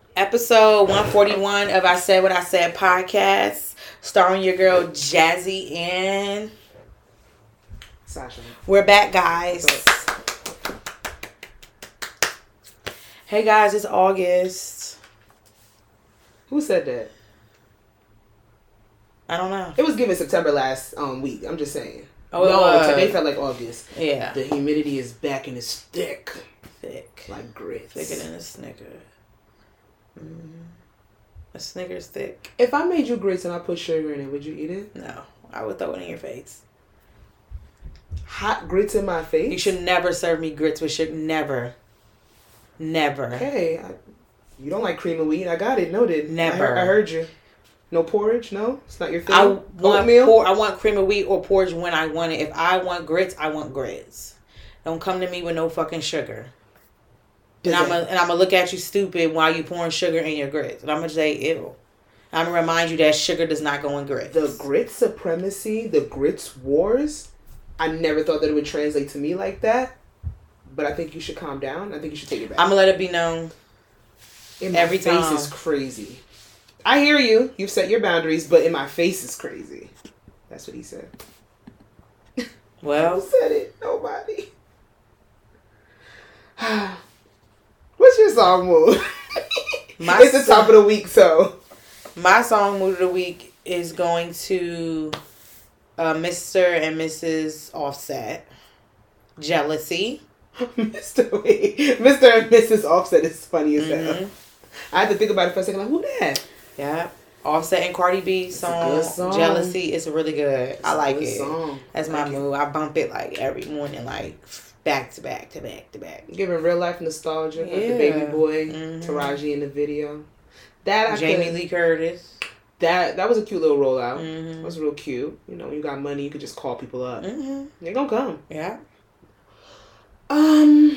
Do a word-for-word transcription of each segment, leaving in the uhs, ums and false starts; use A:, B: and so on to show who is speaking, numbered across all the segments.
A: Episode one forty-one of I Said What I Said podcast, starring your girl Jazzy and
B: Sasha.
A: We're back, guys. Hey guys, it's August.
B: Who said that?
A: I don't know.
B: It was given September last um week. I'm just saying.
A: Oh, it
B: no,
A: was.
B: today felt like August.
A: Yeah.
B: The humidity is back and it's thick.
A: Thick.
B: Like grits.
A: Thicker than a Snicker. Mm-hmm. A Snicker's thick.
B: If I made you grits and I put sugar in it, would you eat it?
A: No. I would throw it in your face.
B: Hot grits in my face?
A: You should never serve me grits with sugar. Never. Never.
B: Hey, I, you don't like cream of wheat. I got it. Noted.
A: Never.
B: I heard, I heard you. No porridge? No? It's not your thing?
A: I want,
B: Oatmeal?
A: por- I want cream of wheat or porridge when I want it. If I want grits, I want grits. Don't come to me with no fucking sugar. And I'm gonna and I'm gonna look at you stupid while you pouring sugar in your grits. And I'm gonna say, ew. I'm gonna remind you that sugar does not go in grits.
B: The grit supremacy, the grits wars, I never thought that it would translate to me like that. But I think you should calm down. I think you should take it back.
A: I'm gonna let it be known.
B: In my
A: every
B: face
A: time.
B: is crazy. I hear you. You've set your boundaries, but in my face is crazy. That's what he said.
A: Well,
B: who said it? Nobody. What's your song mood?
A: My
B: it's the top of the week, so.
A: My song mood of the week is going to uh, Mister and Missus Offset. Jealousy.
B: Mister Wait. Mister and Missus Offset is funny as
A: mm-hmm.
B: hell. I had to think about it for a second. Like, who that?
A: Yeah. Offset and Cardi B song, song. Jealousy is really good. It's I like it. Song. That's my like mood. It. I bump it like every morning, like back to back to back to back.
B: Giving real life nostalgia. Yeah. Like the baby boy, mm-hmm. Taraji in the video. That I
A: Jamie
B: could,
A: Lee Curtis.
B: That that was a cute little rollout.
A: Mm-hmm.
B: That was real cute. You know, you got money, you could just call people up.
A: Mm-hmm.
B: They're gonna come.
A: Yeah.
B: Um,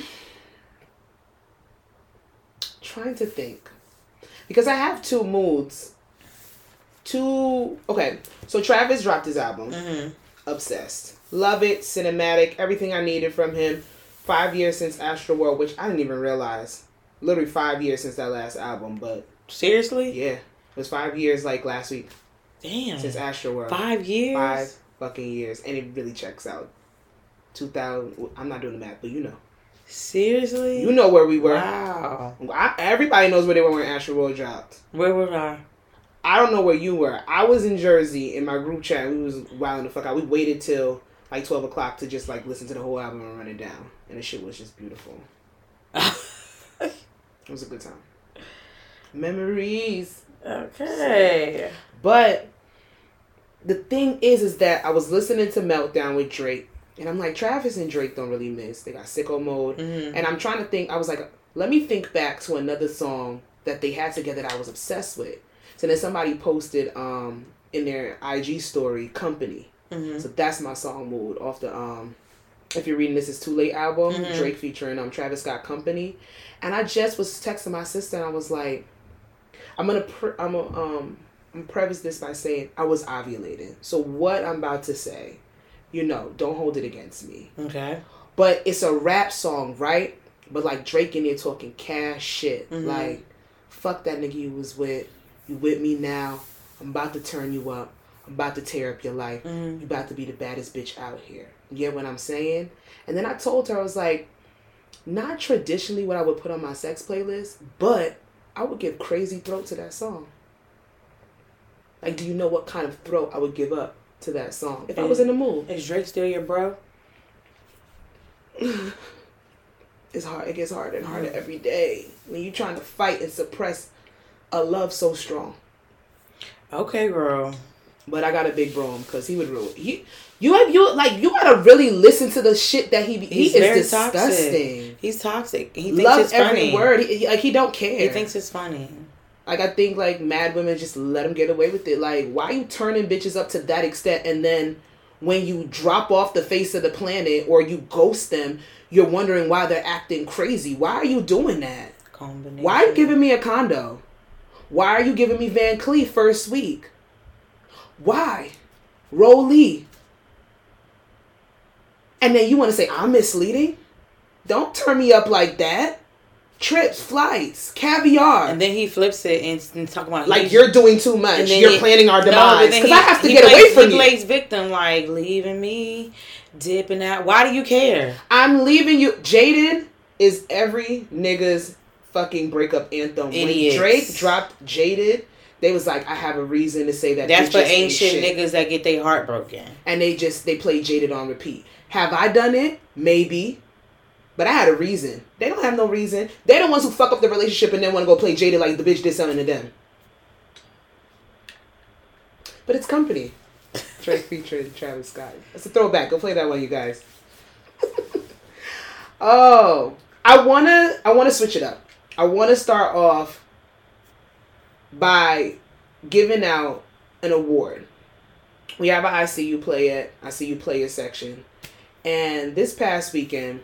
B: trying to think. Because I have two moods. Two, okay. So Travis dropped his album.
A: Mm-hmm.
B: Obsessed. Love it. Cinematic. Everything I needed from him. Five years since Astroworld, which I didn't even realize. Literally five years since that last album, but.
A: Seriously?
B: Yeah. It was five years like last week.
A: Damn.
B: Since Astroworld.
A: Five years?
B: Five fucking years. And it really checks out. two thousand. I'm not doing the math, but you know.
A: Seriously?
B: You know where we were.
A: Wow.
B: I, everybody knows where they were when Astroworld dropped.
A: Where were I?
B: I don't know where you were. I was in Jersey in my group chat. We was wilding the fuck out. We waited till like twelve o'clock to just like listen to the whole album and run it down. And the shit was just beautiful. It was a good time. Memories.
A: Okay.
B: But the thing is, is that I was listening to Meltdown with Drake. And I'm like, Travis and Drake don't really miss. They got Sicko Mode.
A: Mm-hmm.
B: And I'm trying to think. I was like, let me think back to another song that they had together that I was obsessed with. So then somebody posted um, in their I G story, Company.
A: Mm-hmm.
B: So that's my song mood off the, um, if you're reading This Is Too Late album, mm-hmm. Drake featuring um, Travis Scott, Company. And I just was texting my sister and I was like, I'm going to pre- I'm gonna, um, I'm preface this by saying I was ovulating. So what I'm about to say, you know, don't hold it against me.
A: Okay.
B: But it's a rap song, right? But like Drake in there talking cash shit. Mm-hmm. Like, fuck that nigga you was with. You with me now. I'm about to turn you up. I'm about to tear up your life. Mm-hmm. You about to be the baddest bitch out here. You get what I'm saying? And then I told her, I was like, not traditionally what I would put on my sex playlist, but I would give crazy throat to that song. Like, do you know what kind of throat I would give up to that song if is, I was in the mood?
A: Is Drake still your bro?
B: It's hard. It gets harder and harder mm-hmm. every day when you're trying to fight and suppress a love so strong.
A: Okay, girl.
B: But I got a big bro him because he would ruin he you have you like you gotta really listen to the shit that he he
A: He's
B: is disgusting.
A: Toxic. He's toxic. He thinks
B: Loves
A: it's funny.
B: every word. He, like he don't care.
A: He thinks it's funny.
B: Like I think like mad women just let him get away with it. Like why are you turning bitches up to that extent and then when you drop off the face of the planet or you ghost them, you're wondering why they're acting crazy. Why are you doing that?
A: Combination.
B: Why are you giving me a condo? Why are you giving me Van Cleef first week? Why? Rollie. And then you want to say, I'm misleading? Don't turn me up like that. trips, flights, caviar.
A: And then he flips it and, and talk about
B: like you're doing too much. You're it, planning our demise because
A: no,
B: I have to
A: he
B: get
A: plays,
B: away from
A: he
B: you.
A: He plays victim, like leaving me, dipping out. Why do you care?
B: I'm leaving you. Jaded is every nigga's fucking breakup anthem.
A: Idiots.
B: When Drake dropped Jaded, they was like, I have a reason to say that.
A: That's for ancient niggas that get their heart broken.
B: And they just they play Jaded on repeat. Have I done it? Maybe. But I had a reason. They don't have no reason. They're the ones who fuck up the relationship and then want to go play Jaded like the bitch did something to them. But it's company. Drake featuring Travis Scott. It's a throwback. Go play that one, you guys. Oh, I wanna I wanna switch it up. I wanna start off by giving out an award. We have an I See You Play It, I See You Play It section. And this past weekend,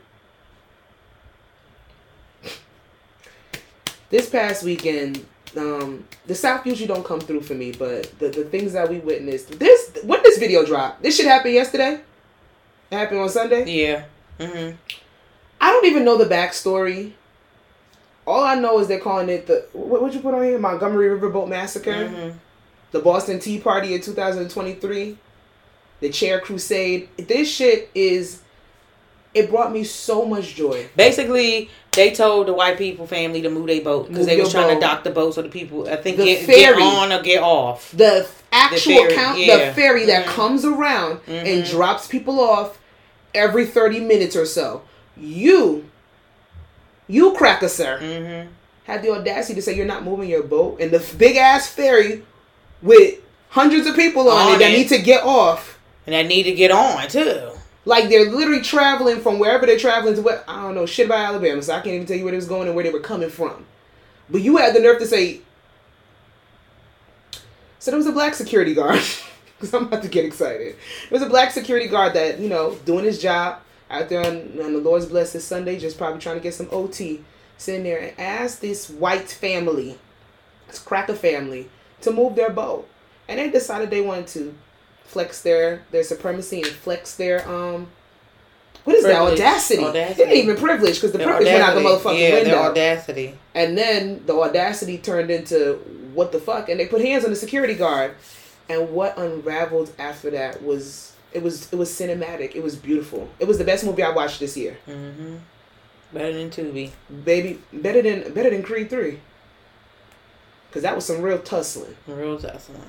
B: this past weekend, um, the South usually don't come through for me, but the, the things that we witnessed, this, when this video dropped, this shit happened yesterday? It happened on Sunday?
A: Yeah. Mm-hmm.
B: I don't even know the backstory. All I know is they're calling it the, what would you put on here? Montgomery Riverboat Massacre? Mm-hmm. The Boston Tea Party in two thousand twenty-three? The Chair Crusade. This shit is, it brought me so much joy.
A: Basically, they told the white people family to move their boat because they was trying boat. to dock the boat so the people, I think, the get, ferry, get on or get off.
B: The actual the ferry, count, yeah. the ferry that mm-hmm. comes around mm-hmm. and drops people off every thirty minutes or so. You, you cracker sir, mm-hmm. had the audacity to say you're not moving your boat and the big ass ferry with hundreds of people on, on it that it. need to get off.
A: And that need to get on, too.
B: Like, they're literally traveling from wherever they're traveling to what, I don't know, shit about Alabama, so I can't even tell you where they was going and where they were coming from. But you had the nerve to say, so there was a black security guard, because I'm about to get excited. There was a black security guard that, you know, doing his job out there on, on the Lord's Blessed Sunday, just probably trying to get some O T, sitting there and asked this white family, this cracker family, to move their boat. And they decided they wanted to flex their, their supremacy and flex their, um, what is privilege. that? Audacity. audacity. It ain't even privilege because the their privilege audacity. went out the motherfucking
A: yeah,
B: window.
A: Their audacity.
B: And then the audacity turned into what the fuck, and they put hands on the security guard. And what unraveled after that was, it was, it was cinematic. It was beautiful. It was the best movie I watched this year.
A: Mm-hmm. Better than Tubi.
B: Baby, better than, better than Creed three. Because that was some real tussling.
A: Real tussling.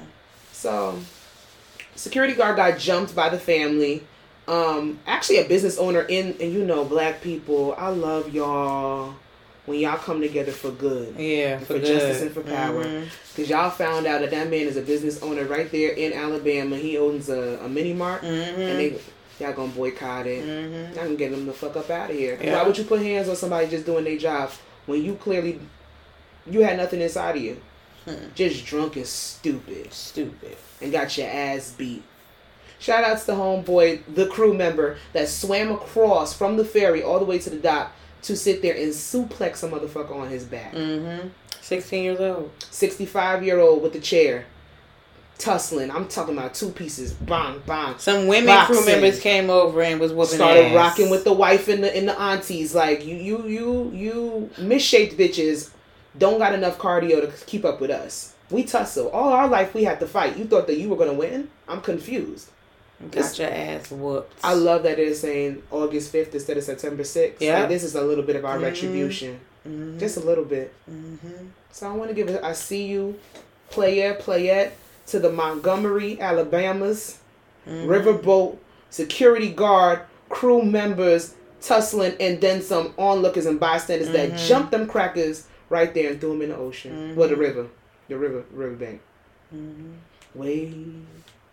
B: So, security guard got jumped by the family. Um, actually, a business owner in, and you know, black people, I love y'all when y'all come together for good.
A: Yeah,
B: for,
A: for
B: good. justice and for power. Because mm-hmm. y'all found out that that man is a business owner right there in Alabama. He owns a, a mini mart, mm-hmm. and they y'all gonna boycott it. Mm-hmm. Y'all can get them the fuck up out of here. Yeah. Why would you put hands on somebody just doing their job when you clearly you had nothing inside of you? Hmm. Just drunk and stupid.
A: Stupid.
B: And got your ass beat. Shout outs to homeboy, the crew member that swam across from the ferry all the way to the dock to sit there and suplex a motherfucker on his back.
A: Mm-hmm. sixteen years old.
B: sixty-five year old with the chair. Tussling. I'm talking about two pieces. Bang, bang.
A: Some women boxing. Crew members came over and was whooping
B: Started
A: ass.
B: rocking with the wife and the, and the aunties. Like, you, you, you, you misshaped bitches don't got enough cardio to keep up with us. We tussle. All our life we had to fight. You thought that you were going to win? I'm confused.
A: Got it's, your ass whooped.
B: I love that they're saying August fifth instead of September sixth. Yeah. Like, this is a little bit of our mm-hmm. retribution. Mm-hmm. Just a little bit. Mm-hmm. So I want to give it, I see you, Playette, Playette, to the Montgomery, Alabama's, mm-hmm. Riverboat, security guard, crew members, tussling, and then some onlookers and bystanders mm-hmm. that jumped them crackers right there and threw them in the ocean. Mm-hmm. Well, the river. The river, riverbank. Mm-hmm. Wade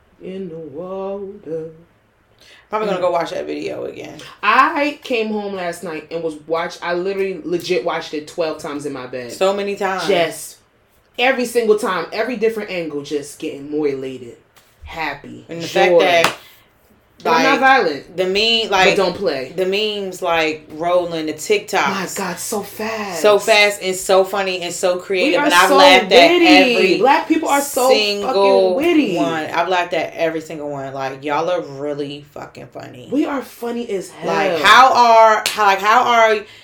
B: in the water.
A: Probably gonna go watch that video again.
B: I came home last night and was watch. I literally legit watched it twelve times in my bed.
A: So many times.
B: Just every single time, every different angle, just getting more elated, happy,
A: and the
B: joy.
A: fact that.
B: Like, I'm not violent.
A: The meme, like,
B: but don't play.
A: The memes, like, rolling, the TikToks.
B: My God, so fast.
A: So fast and so funny and so creative.
B: We are
A: and I've
B: so
A: laughed
B: witty.
A: at every
B: Black people are so fucking witty.
A: One. I've laughed at every single one. Like, y'all are really fucking funny.
B: We are funny as hell.
A: Like, how are, how, like, how are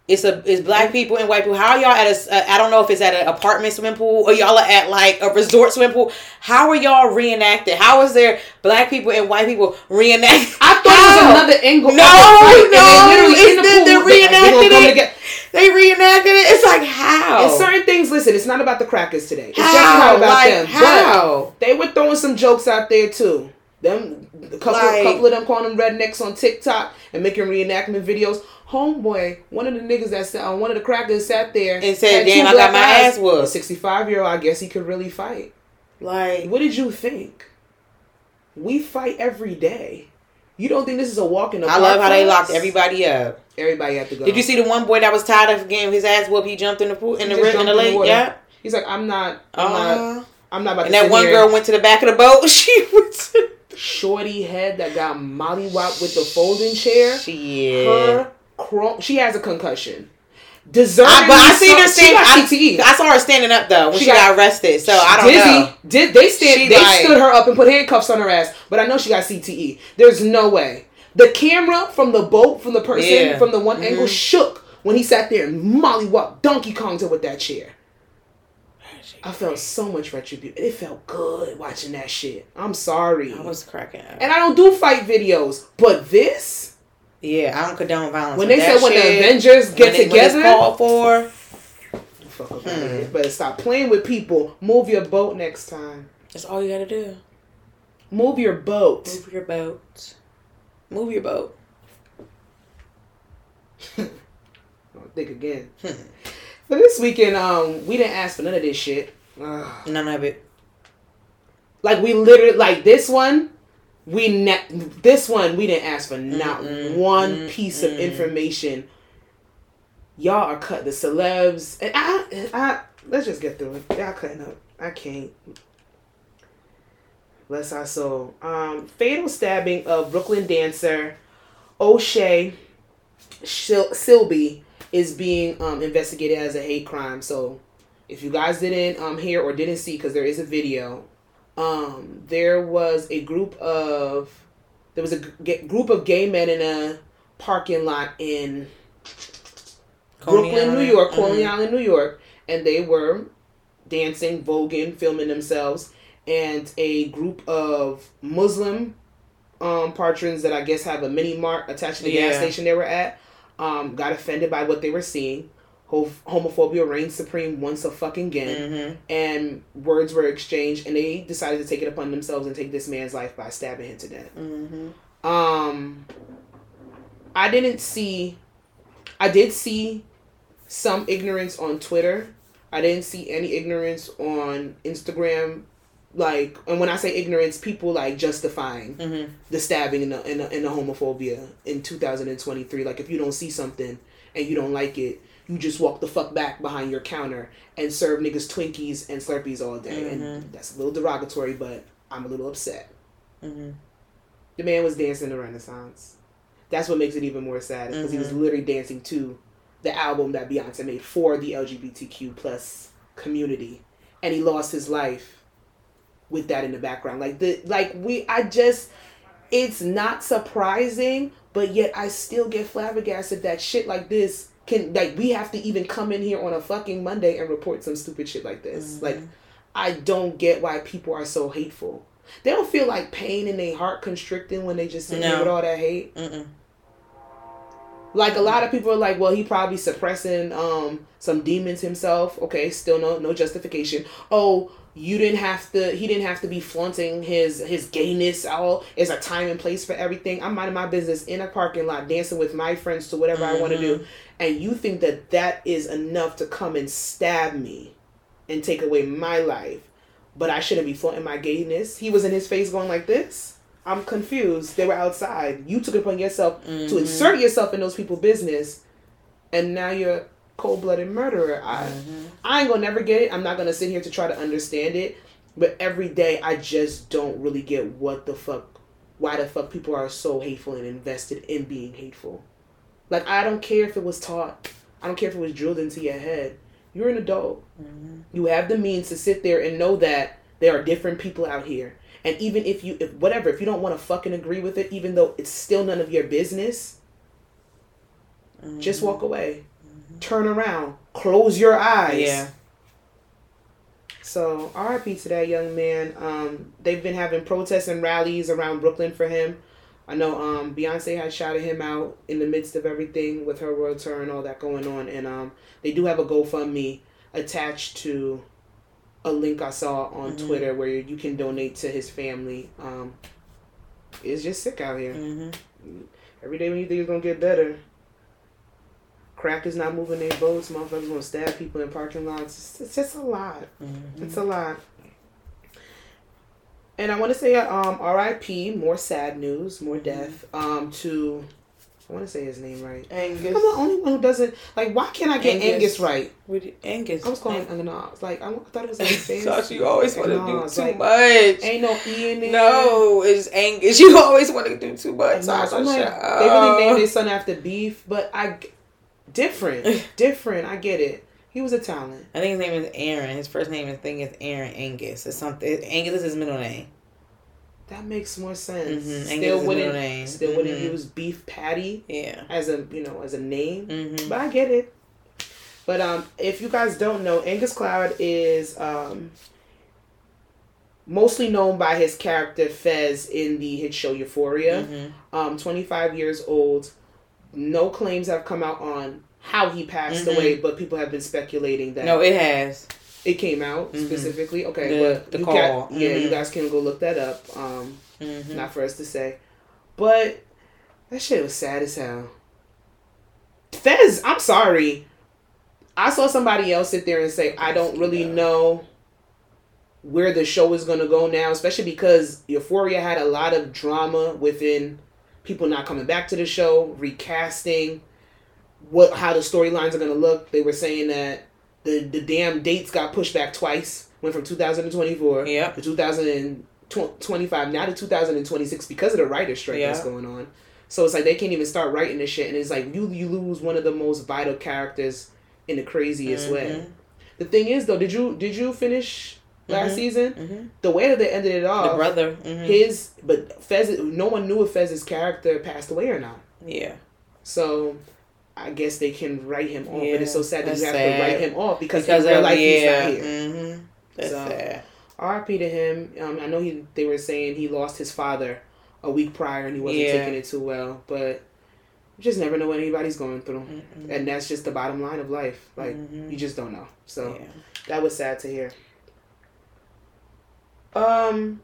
A: It's a it's black people and white people. How are y'all at a? Uh, I don't know if it's at an apartment swimming pool or y'all are at like a resort swimming pool. How are y'all reenacted? How is there black people and white people reenacted?
B: I thought How? it was another angle.
A: No, no,
B: no.
A: It's the, the, the reenacted they, it. They reenacted it. It's like how?
B: And certain things. Listen, it's not about the crackers today. It's
A: how?
B: definitely not about
A: like,
B: them.
A: How?
B: But they were throwing some jokes out there too. Them a couple, like, couple of them calling them rednecks on TikTok and making reenactment videos. Homeboy, one of the niggas that sat on one of the crackers sat there
A: and said, "Damn, I got my ass whooped."
B: sixty-five year old, I guess he could really fight.
A: Like,
B: what did you think? We fight every day. You don't think this is a walk in the park?
A: I love how they locked everybody up.
B: Everybody had to go.
A: Did you see the one boy that was tired of getting his ass whooped? He jumped in the pool in the river in the lake. The yeah,
B: he's like, I'm not. I'm uh, not. I'm not about.
A: And
B: to
A: that one girl went to the back of the boat. She was
B: shorty head that got mollywopped with the folding chair.
A: Shit.
B: Her. She has a concussion. Deserving,
A: I, but I seen her standing.
B: I, C T E.
A: I saw her standing up though when she, she got, got arrested. So I don't
B: dizzy.
A: know.
B: Did they stand?
A: She
B: they
A: like,
B: stood her up and put handcuffs on her ass. But I know she got C T E. There's no way. The camera from the boat, from the person,
A: yeah.
B: from the one
A: mm-hmm.
B: angle, shook when he sat there and mollywopped Donkey Konged her with that chair. I felt so much retribution. It felt good watching that shit. I'm sorry.
A: I was cracking up.
B: And I don't do fight videos, but this.
A: Yeah, I don't condone violence.
B: When they
A: said
B: when
A: shit,
B: the Avengers get
A: when
B: together,
A: when it's called for.
B: Fuck up hmm. Better stop playing with people. Move your boat next time.
A: That's all you gotta do.
B: Move your boat.
A: Move your boat. Move your boat.
B: Think again. For this weekend, um, we didn't ask for none of this shit. Ugh.
A: None of it.
B: Like we literally, like this one. We ne- this one we didn't ask for not mm-mm, one mm-mm, piece of information. Y'all are cut the celebs, and I, I let's just get through it. Y'all cutting up. I can't. Bless our soul. Um, fatal stabbing of Brooklyn dancer O'Shea Sil- Silby is being um, investigated as a hate crime. So, if you guys didn't um hear or didn't see, because there is a video. Um, there was a group of, there was a g- group of gay men in a parking lot in Coney Brooklyn, Island. New York, mm-hmm. Coney Island, New York, and they were dancing, voguing, filming themselves, and a group of Muslim um, patrons that I guess have a mini mart attached to the yeah. gas station they were at, um, got offended by what they were seeing. Homophobia reigned supreme once a fucking again, mm-hmm. and words were exchanged, and they decided to take it upon themselves and take this man's life by stabbing him to death. Mm-hmm. Um, I didn't see, I did see some ignorance on Twitter. I didn't see any ignorance on Instagram. Like, and when I say ignorance, people like justifying mm-hmm. the stabbing and the, and the, and the homophobia in two thousand twenty-three. Like, if you don't see something and you don't like it, you just walk the fuck back behind your counter and serve niggas Twinkies and Slurpees all day. Mm-hmm. And that's a little derogatory, but I'm a little upset. Mm-hmm. The man was dancing the Renaissance. That's what makes it even more sad, because mm-hmm. he was literally dancing to the album that Beyonce made for the L G B T Q plus community. And he lost his life with that in the background. Like, the like we, I just, it's not surprising, but yet I still get flabbergasted that shit like this can, like, we have to even come in here on a fucking Monday and report some stupid shit like this. Mm-hmm. Like, I don't get why people are so hateful. They don't feel like pain in their heart constricting when they just sit no. there with all that hate. Mm-mm. Like, a lot of people are like, well, he probably suppressing um some demons himself. Okay, still no no justification. Oh, you didn't have to, he didn't have to be flaunting his, his gayness. All is a time and place for everything. I'm minding my business in a parking lot, dancing with my friends to whatever mm-hmm. I want to do. And you think that that is enough to come and stab me and take away my life. But I shouldn't be flaunting my gayness. He was in his face going like this. I'm confused. They were outside. You took it upon yourself mm-hmm. to insert yourself in those people's business. And now you're a cold-blooded murderer. I, mm-hmm. I ain't gonna never get it. I'm not gonna sit here to try to understand it. But every day, I just don't really get what the fuck, why the fuck people are so hateful and invested in being hateful. Like, I don't care if it was taught. I don't care if it was drilled into your head. You're an adult. Mm-hmm. You have the means to sit there and know that there are different people out here. And even if you, if whatever, if you don't want to fucking agree with it, even though it's still none of your business, mm-hmm. just walk away. Mm-hmm. turn around, close your eyes.
A: Yeah.
B: So R I P to that young man. Um, they've been having protests and rallies around Brooklyn for him. I know um, Beyonce had shouted him out in the midst of everything with her world tour and all that going on. And um, they do have a GoFundMe attached to a link I saw on mm-hmm. Twitter where you can donate to his family. Um, it's just sick out here. Mm-hmm. Every day when you think it's going to get better, crack is not moving their boats. Motherfuckers going to stab people in parking lots. It's, it's just a lot. Mm-hmm. It's a lot. And I want to say um, R I P, more sad news, more death, um, to, I want to say his name right.
A: Angus.
B: I'm the only one who doesn't, like, why can't I get Angus, Angus right?
A: With Angus.
B: I was calling him, no, I was like, I thought it was like face.
A: Gosh, you always want to do too
B: like,
A: much.
B: Ain't no E in there.
A: No, it's Angus. You always want to do too much. So
B: I'm like, they really named his son after beef, but I, different, different, I get it. He was a talent.
A: I think his name is Aaron. His first name, I think, is Aaron Angus. It's something. Angus is his middle name.
B: That makes more sense.
A: Mm-hmm.
B: Still wouldn't.
A: Name.
B: Still
A: mm-hmm.
B: wouldn't use Beef Patty.
A: Yeah.
B: As a you know as a name,
A: mm-hmm.
B: but I get it. But um, if you guys don't know, Angus Cloud is um. mostly known by his character Fez in the hit show Euphoria. Mm-hmm. Um, twenty-five years old. No claims have come out on how he passed mm-hmm. away, but people have been speculating that.
A: No, it has.
B: It came out mm-hmm. specifically. Okay,
A: the,
B: but
A: the
B: you
A: call.
B: Got,
A: mm-hmm.
B: Yeah, you guys can go look that up. Um,
A: mm-hmm.
B: Not for us to say, but that shit was sad as hell. Fez, I'm sorry. I saw somebody else sit there and say, I don't really know where the show is going to go now, especially because Euphoria had a lot of drama within people not coming back to the show, recasting, what how the storylines are going to look. They were saying that the, the damn dates got pushed back twice, went from two thousand twenty-four
A: yep.
B: to two thousand twenty-five, now to two thousand twenty-six because of the writer's strike yep. that's going on. So it's like they can't even start writing this shit, and it's like you you lose one of the most vital characters in the craziest mm-hmm. way. The thing is, though, did you did you finish last mm-hmm. season? Mm-hmm. The way that they ended it off,
A: the brother, mm-hmm.
B: his, but Fez, no one knew if Fez's character passed away or not.
A: Yeah.
B: So I guess they can write him off,
A: yeah,
B: but it's so sad that you have
A: sad.
B: to write him off because,
A: because
B: in real
A: of,
B: life
A: yeah.
B: he's not here.
A: Mm-hmm. That's
B: so,
A: sad.
B: R I P to him. Um, I know he. They were saying he lost his father a week prior and he wasn't
A: yeah.
B: taking it too well, but you just never know what anybody's going through. Mm-mm. And that's just the bottom line of life. Like, mm-hmm. you just don't know. So, yeah. that was sad to hear. Um...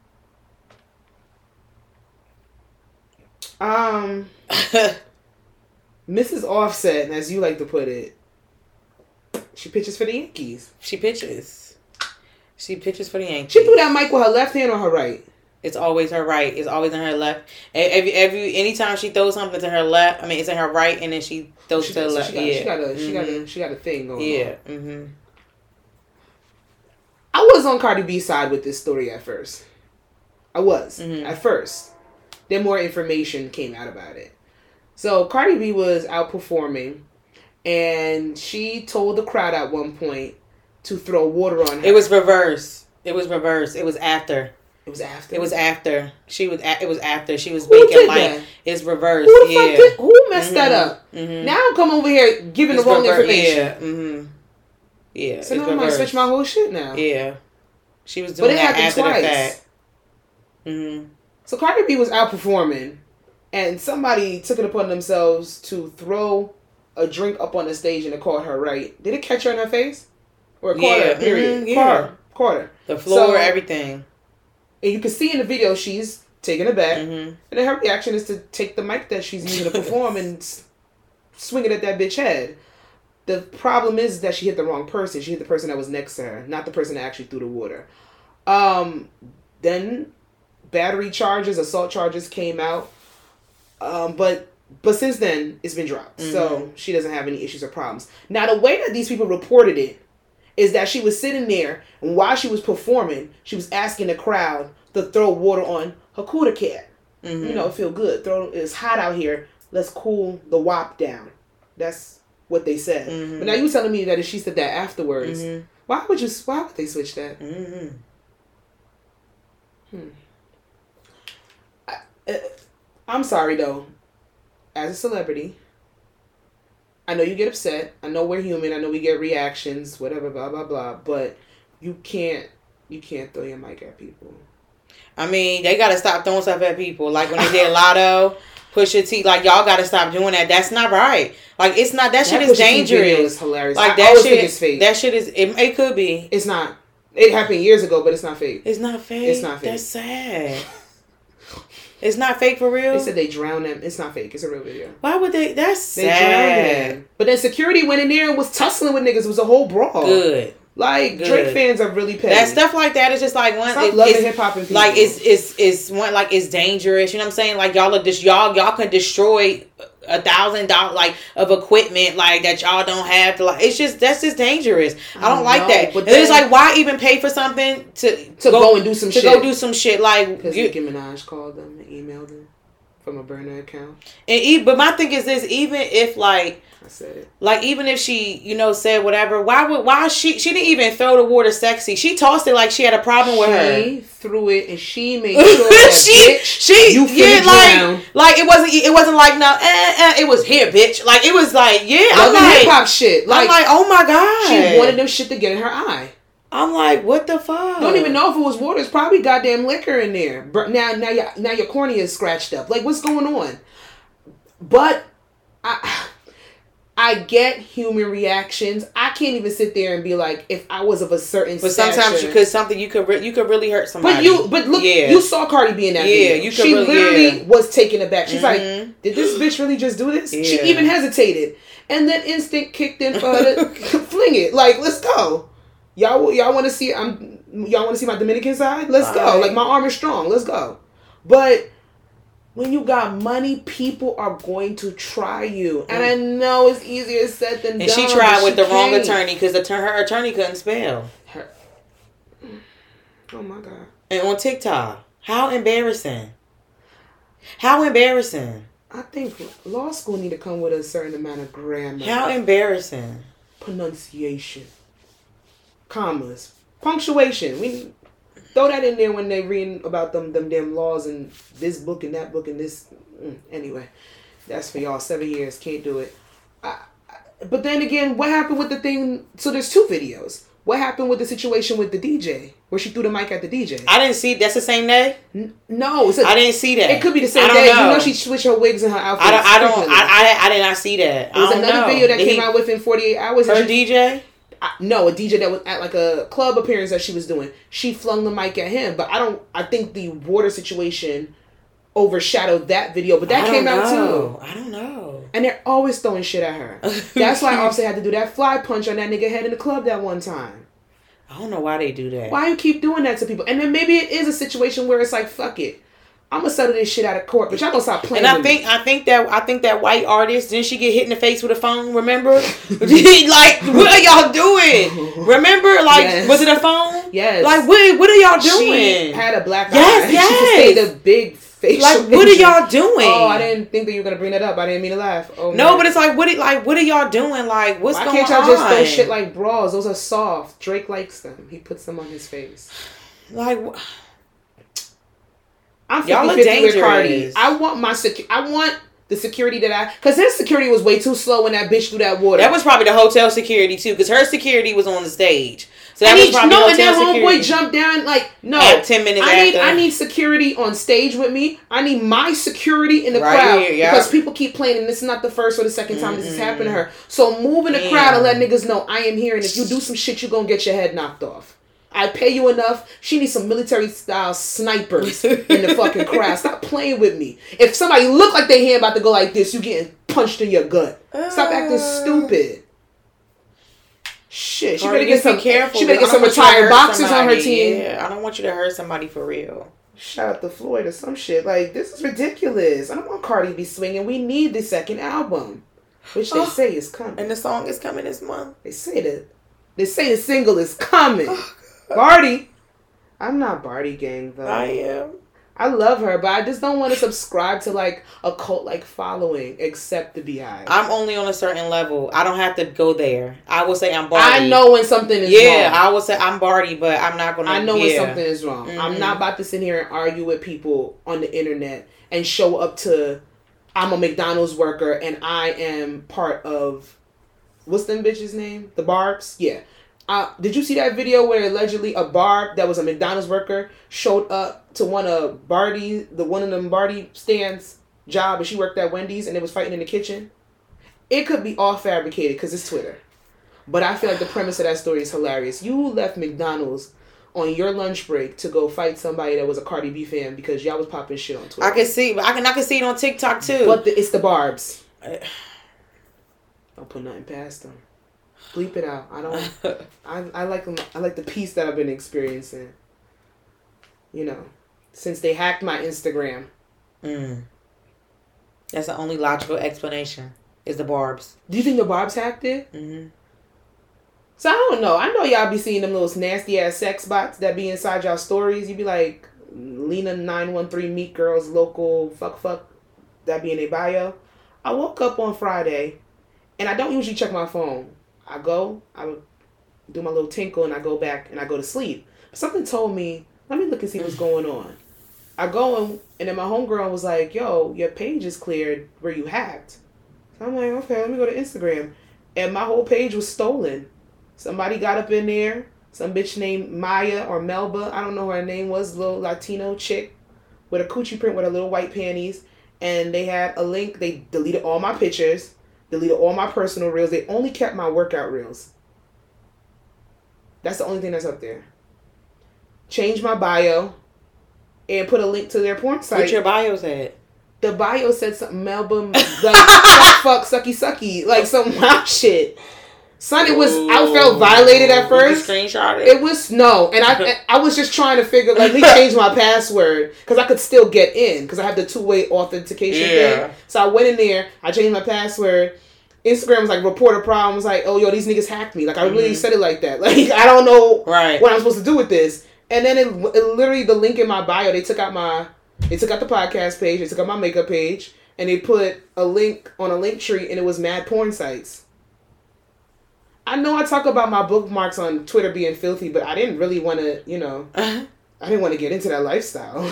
B: Um... Missus Offset, as you like to put it, she pitches for the Yankees.
A: She pitches. She pitches for the Yankees.
B: She threw that mic with her left hand or her right?
A: It's always her right. It's always in her left. Every every anytime she throws something to her left, I mean it's in her right, and then she throws
B: she,
A: to the
B: so
A: left.
B: She got,
A: yeah,
B: she got a
A: mm-hmm.
B: she got a she got a thing going
A: yeah.
B: on.
A: Yeah. Mm-hmm.
B: I was on Cardi B's side with this story at first. I was mm-hmm. at first. Then more information came out about it. So Cardi B was out performing, and she told the crowd at one point to throw water on her.
A: It was reverse. It was reverse. It was after.
B: It was after.
A: It was after. She was. A- it was after. She was
B: who
A: making like it's reversed.
B: Who the
A: yeah.
B: fuck did, who messed
A: mm-hmm.
B: that up?
A: Mm-hmm.
B: Now come over here giving it's the wrong rever- information.
A: Yeah. Mm-hmm. Yeah.
B: So now I might switch my whole shit now.
A: Yeah. She was doing
B: but it
A: that
B: happened
A: after
B: twice.
A: the fact. Mm-hmm.
B: So Cardi B was out performing, and somebody took it upon themselves to throw a drink up on the stage, and it caught her right. Did it catch her in her face? Or it caught
A: yeah.
B: her, period.
A: Mm-hmm. Yeah.
B: Caught her. Caught her.
A: The floor,
B: so,
A: everything.
B: And you can see in the video she's taking it back.
A: Mm-hmm.
B: And then her reaction is to take the mic that she's using to perform and swing it at that bitch head. The problem is that she hit the wrong person. She hit the person that was next to her, not the person that actually threw the water. Um, then battery charges, assault charges came out. Um, but but since then, it's been dropped. Mm-hmm. So she doesn't have any issues or problems. Now, the way that these people reported it is that she was sitting there, and while she was performing, she was asking the crowd to throw water on her cooler cat. Mm-hmm. You know, feel good. Throw it's hot out here. Let's cool the W A P down. That's what they said. Mm-hmm. But now you telling me that if she said that afterwards, mm-hmm. why would you? Why would they switch that?
A: Mm-hmm.
B: Hmm. I, uh, I'm sorry though. As a celebrity, I know you get upset. I know we're human. I know we get reactions, whatever, blah, blah, blah. But you can't, you can't throw your mic at people.
A: I mean, they got to stop throwing stuff at people. Like when they did Lotto, Pusha T, like y'all got to stop doing that. That's not right. Like it's not, that, that shit is dangerous. Video is
B: hilarious.
A: Like
B: I
A: that
B: always
A: shit,
B: think it's fake.
A: That shit is, it, it could be.
B: It's not. It happened years ago, but it's not fake.
A: It's not fake.
B: It's not fake.
A: That's sad. It's not fake for real?
B: They said they drowned him. It's not fake. It's a real video.
A: Why would they? That's
B: they
A: sad.
B: Drowned him. But then security went in there and was tussling with niggas. It was a whole brawl.
A: Good.
B: Like,
A: Good.
B: Drake fans are really petty.
A: That stuff like that is just like one.
B: Stop
A: it,
B: loving
A: it's,
B: hip hop and people.
A: Like it's it's it's one like it's dangerous. You know what I'm saying? Like y'all are just y'all y'all can destroy a thousand dollars like of equipment like that y'all don't have to like. It's just that's just dangerous. I don't, I don't like know, that. But then, it's like why even pay for something to
B: to go, go and do some
A: to
B: shit.
A: go do some shit like
B: because Nicki Minaj called them and emailed them from a burner account.
A: And e- but my thing is this: even if like.
B: I said it. Like
A: even if she, you know, said whatever, why would why she she didn't even throw the water sexy. She tossed it like she had a problem with her.
B: She threw it and she made sure that
A: she
B: bitch,
A: she
B: you
A: yeah like
B: drown.
A: like it wasn't it wasn't like no eh, eh, it was here bitch like it was like yeah I'm
B: like
A: like
B: hip hop shit like
A: I'm like oh my god
B: she wanted them shit to get in her eye.
A: I'm like what the fuck?
B: Don't even know if it was water. It's probably goddamn liquor in there. But now now your now your cornea is scratched up. Like what's going on? But I. I get human reactions. I can't even sit there and be like, if I was of a certain
A: but
B: stature.
A: sometimes you could something you could re- you could really hurt somebody.
B: But you but look, yeah. you saw Cardi B in that
A: yeah,
B: video.
A: You could
B: she
A: really,
B: literally
A: yeah.
B: was taken aback. She's
A: mm-hmm.
B: like, did this bitch really just do this?
A: Yeah.
B: She even hesitated, and then instinct kicked in for her to fling it. Like, let's go. Y'all y'all want to see? I'm y'all want to see my Dominican side? Let's All go. Right. Like my arm is strong. Let's go. But. When you got money, people are going to try you. And I know it's easier said than done.
A: And she tried with the wrong attorney because her attorney couldn't spell.
B: Her. Oh, my God.
A: And on TikTok. How embarrassing. How embarrassing.
B: I think law school need to come with a certain amount of grammar.
A: How embarrassing.
B: Pronunciation. Commas. Punctuation. We... Throw that in there when they reading about them them damn laws and this book and that book and this. Anyway, that's for y'all. Seven years. Can't do it. I, I, but then again, what happened with the thing? So there's two videos. What happened with the situation with the D J? Where she threw the mic at the D J?
A: I didn't see. That's the same day?
B: N- no. It's a,
A: I didn't see that.
B: It could be the same
A: I don't
B: day.
A: Know.
B: You know she switched her wigs and her outfits.
A: I don't. I don't. I, I, I did not see that.
B: There was
A: I don't
B: another
A: know.
B: video that
A: did
B: came
A: he,
B: out within forty-eight hours.
A: Her
B: she,
A: D J?
B: I, no, a D J that was at like a club appearance that she was doing. She flung the mic at him, but I don't. I think the water situation overshadowed that video, but that came
A: know.
B: out too.
A: I don't know.
B: And they're always throwing shit at her. That's why Offset had to do that fly punch on that nigga head in the club that one time.
A: I don't know why they do that.
B: Why you keep doing that to people? And then maybe it is a situation where it's like, fuck it. I'm gonna settle this shit out of court, but y'all gonna stop playing.
A: And I
B: with
A: think
B: me.
A: I think that I think that white artist, didn't she get hit in the face with a phone? Remember? Like, what are y'all doing? Remember? Like, yes. Was it a phone?
B: Yes.
A: Like, what? What are y'all doing?
B: She had a black
A: yes,
B: eye.
A: Yes.
B: She sustained a big facial.
A: Like, what are y'all doing?
B: Oh, I didn't think that you were gonna bring that up. I didn't mean to laugh. Oh
A: no,
B: man.
A: but it's like, what? Like, what are y'all doing? Like, what's
B: Why
A: going on?
B: Why can't y'all just throw shit like bras? Those are soft. Drake likes them. He puts them on his face.
A: Like.
B: I'm y'all are dangerous. With Cardi. I want my secu- I want the security that I, because his security was way too slow when that bitch threw that water.
A: That was probably the hotel security too, because her security was on the stage. So that
B: and
A: was
B: he,
A: probably
B: no,
A: hotel
B: and that
A: security.
B: homeboy jumped down like no.
A: At ten minutes
B: I need
A: after.
B: I need security on stage with me. I need my security in the
A: right
B: crowd
A: here, yeah.
B: because people keep playing, and this is not the first or the second time mm-hmm. this has happened to her. So move in the Damn. crowd and let niggas know I am here, and if you do some shit, you gonna get your head knocked off. I pay you enough. She needs some military style snipers in the fucking crowd. Stop playing with me. If somebody look like they hand about to go like this, you getting punched in your gut. Stop acting stupid. Shit, she
A: Cardi,
B: better get some.
A: Careful,
B: she better get some retired boxers on her team.
A: Yeah, I don't want you to hurt somebody for real.
B: Shout out to Floyd or some shit. Like, this is ridiculous. I don't want Cardi to be swinging. We need the second album, which they oh, say is coming.
A: And the song is coming this month.
B: They say that. They say the single is coming. Barty. I'm not Barty gang though.
A: I am.
B: I love her, but I just don't want to subscribe to like a cult like following except the B I.
A: I'm only on a certain level. I don't have to go there. I will say I'm Barty.
B: I know when something is
A: yeah,
B: wrong.
A: Yeah, I will say I'm Barty, but I'm not gonna
B: I know
A: yeah.
B: when something is wrong. Mm-hmm. I'm not about to sit here and argue with people on the internet and show up to I'm a McDonald's worker and I am part of what's them bitches' name? The Barbs? Yeah. Uh, did you see that video where allegedly a Barb that was a McDonald's worker showed up to one of Barty, the one of them Barty stands job, and she worked at Wendy's and they was fighting in the kitchen? It could be all fabricated because it's Twitter. But I feel like the premise of that story is hilarious. You left McDonald's on your lunch break to go fight somebody that was a Cardi B fan because y'all was popping shit on Twitter.
A: I can see, I can, I can see it on TikTok too.
B: But the, it's the Barbs. Don't put nothing past them. Bleep it out. I don't. I I like them. I like the peace that I've been experiencing. You know, since they hacked my Instagram.
A: Mm. That's the only logical explanation. Is the Barbs.
B: Do you think the Barbs hacked it?
A: Mm-hmm.
B: So I don't know. I know y'all be seeing them little nasty ass sex bots that be inside y'all stories. You be like Lena nine one three Meat Girls local fuck fuck that be in their bio. I woke up on Friday, and I don't usually check my phone. I go, I would do my little tinkle, and I go back and I go to sleep. But something told me, let me look and see what's going on. I go and, and then my homegirl was like, yo, your page is cleared where you hacked. So I'm like, okay, let me go to Instagram. And my whole page was stolen. Somebody got up in there. Some bitch named Maya or Melba, I don't know what her name was, little Latino chick with a coochie print with her little white panties. And they had a link. They deleted all my pictures. Deleted all my personal reels. They only kept my workout reels. That's the only thing that's up there. Changed my bio. And put a link to their porn site.
A: What your bio said?
B: The bio said something Melba, like, fuck, fuck, sucky, sucky. Like some wild shit. Son, it was, Ooh, I felt violated at first.
A: You screenshot it?
B: It was, no. And I I was just trying to figure, like, let me change my password. Because I could still get in. Because I have the two-way authentication yeah. thing. So I went in there. I changed my password. Instagram was like, report a problem. Was like, oh, yo, these niggas hacked me. Like, I really mm-hmm. said it like that. Like, I don't know
A: right.
B: what I'm supposed to do with this. And then it, it literally, the link in my bio, they took out my, they took out the podcast page. They took out my makeup page. And they put a link on a link tree. And it was mad porn sites. I know I talk about my bookmarks on Twitter being filthy, but I didn't really want to, you know, uh-huh. I didn't want to get into that lifestyle.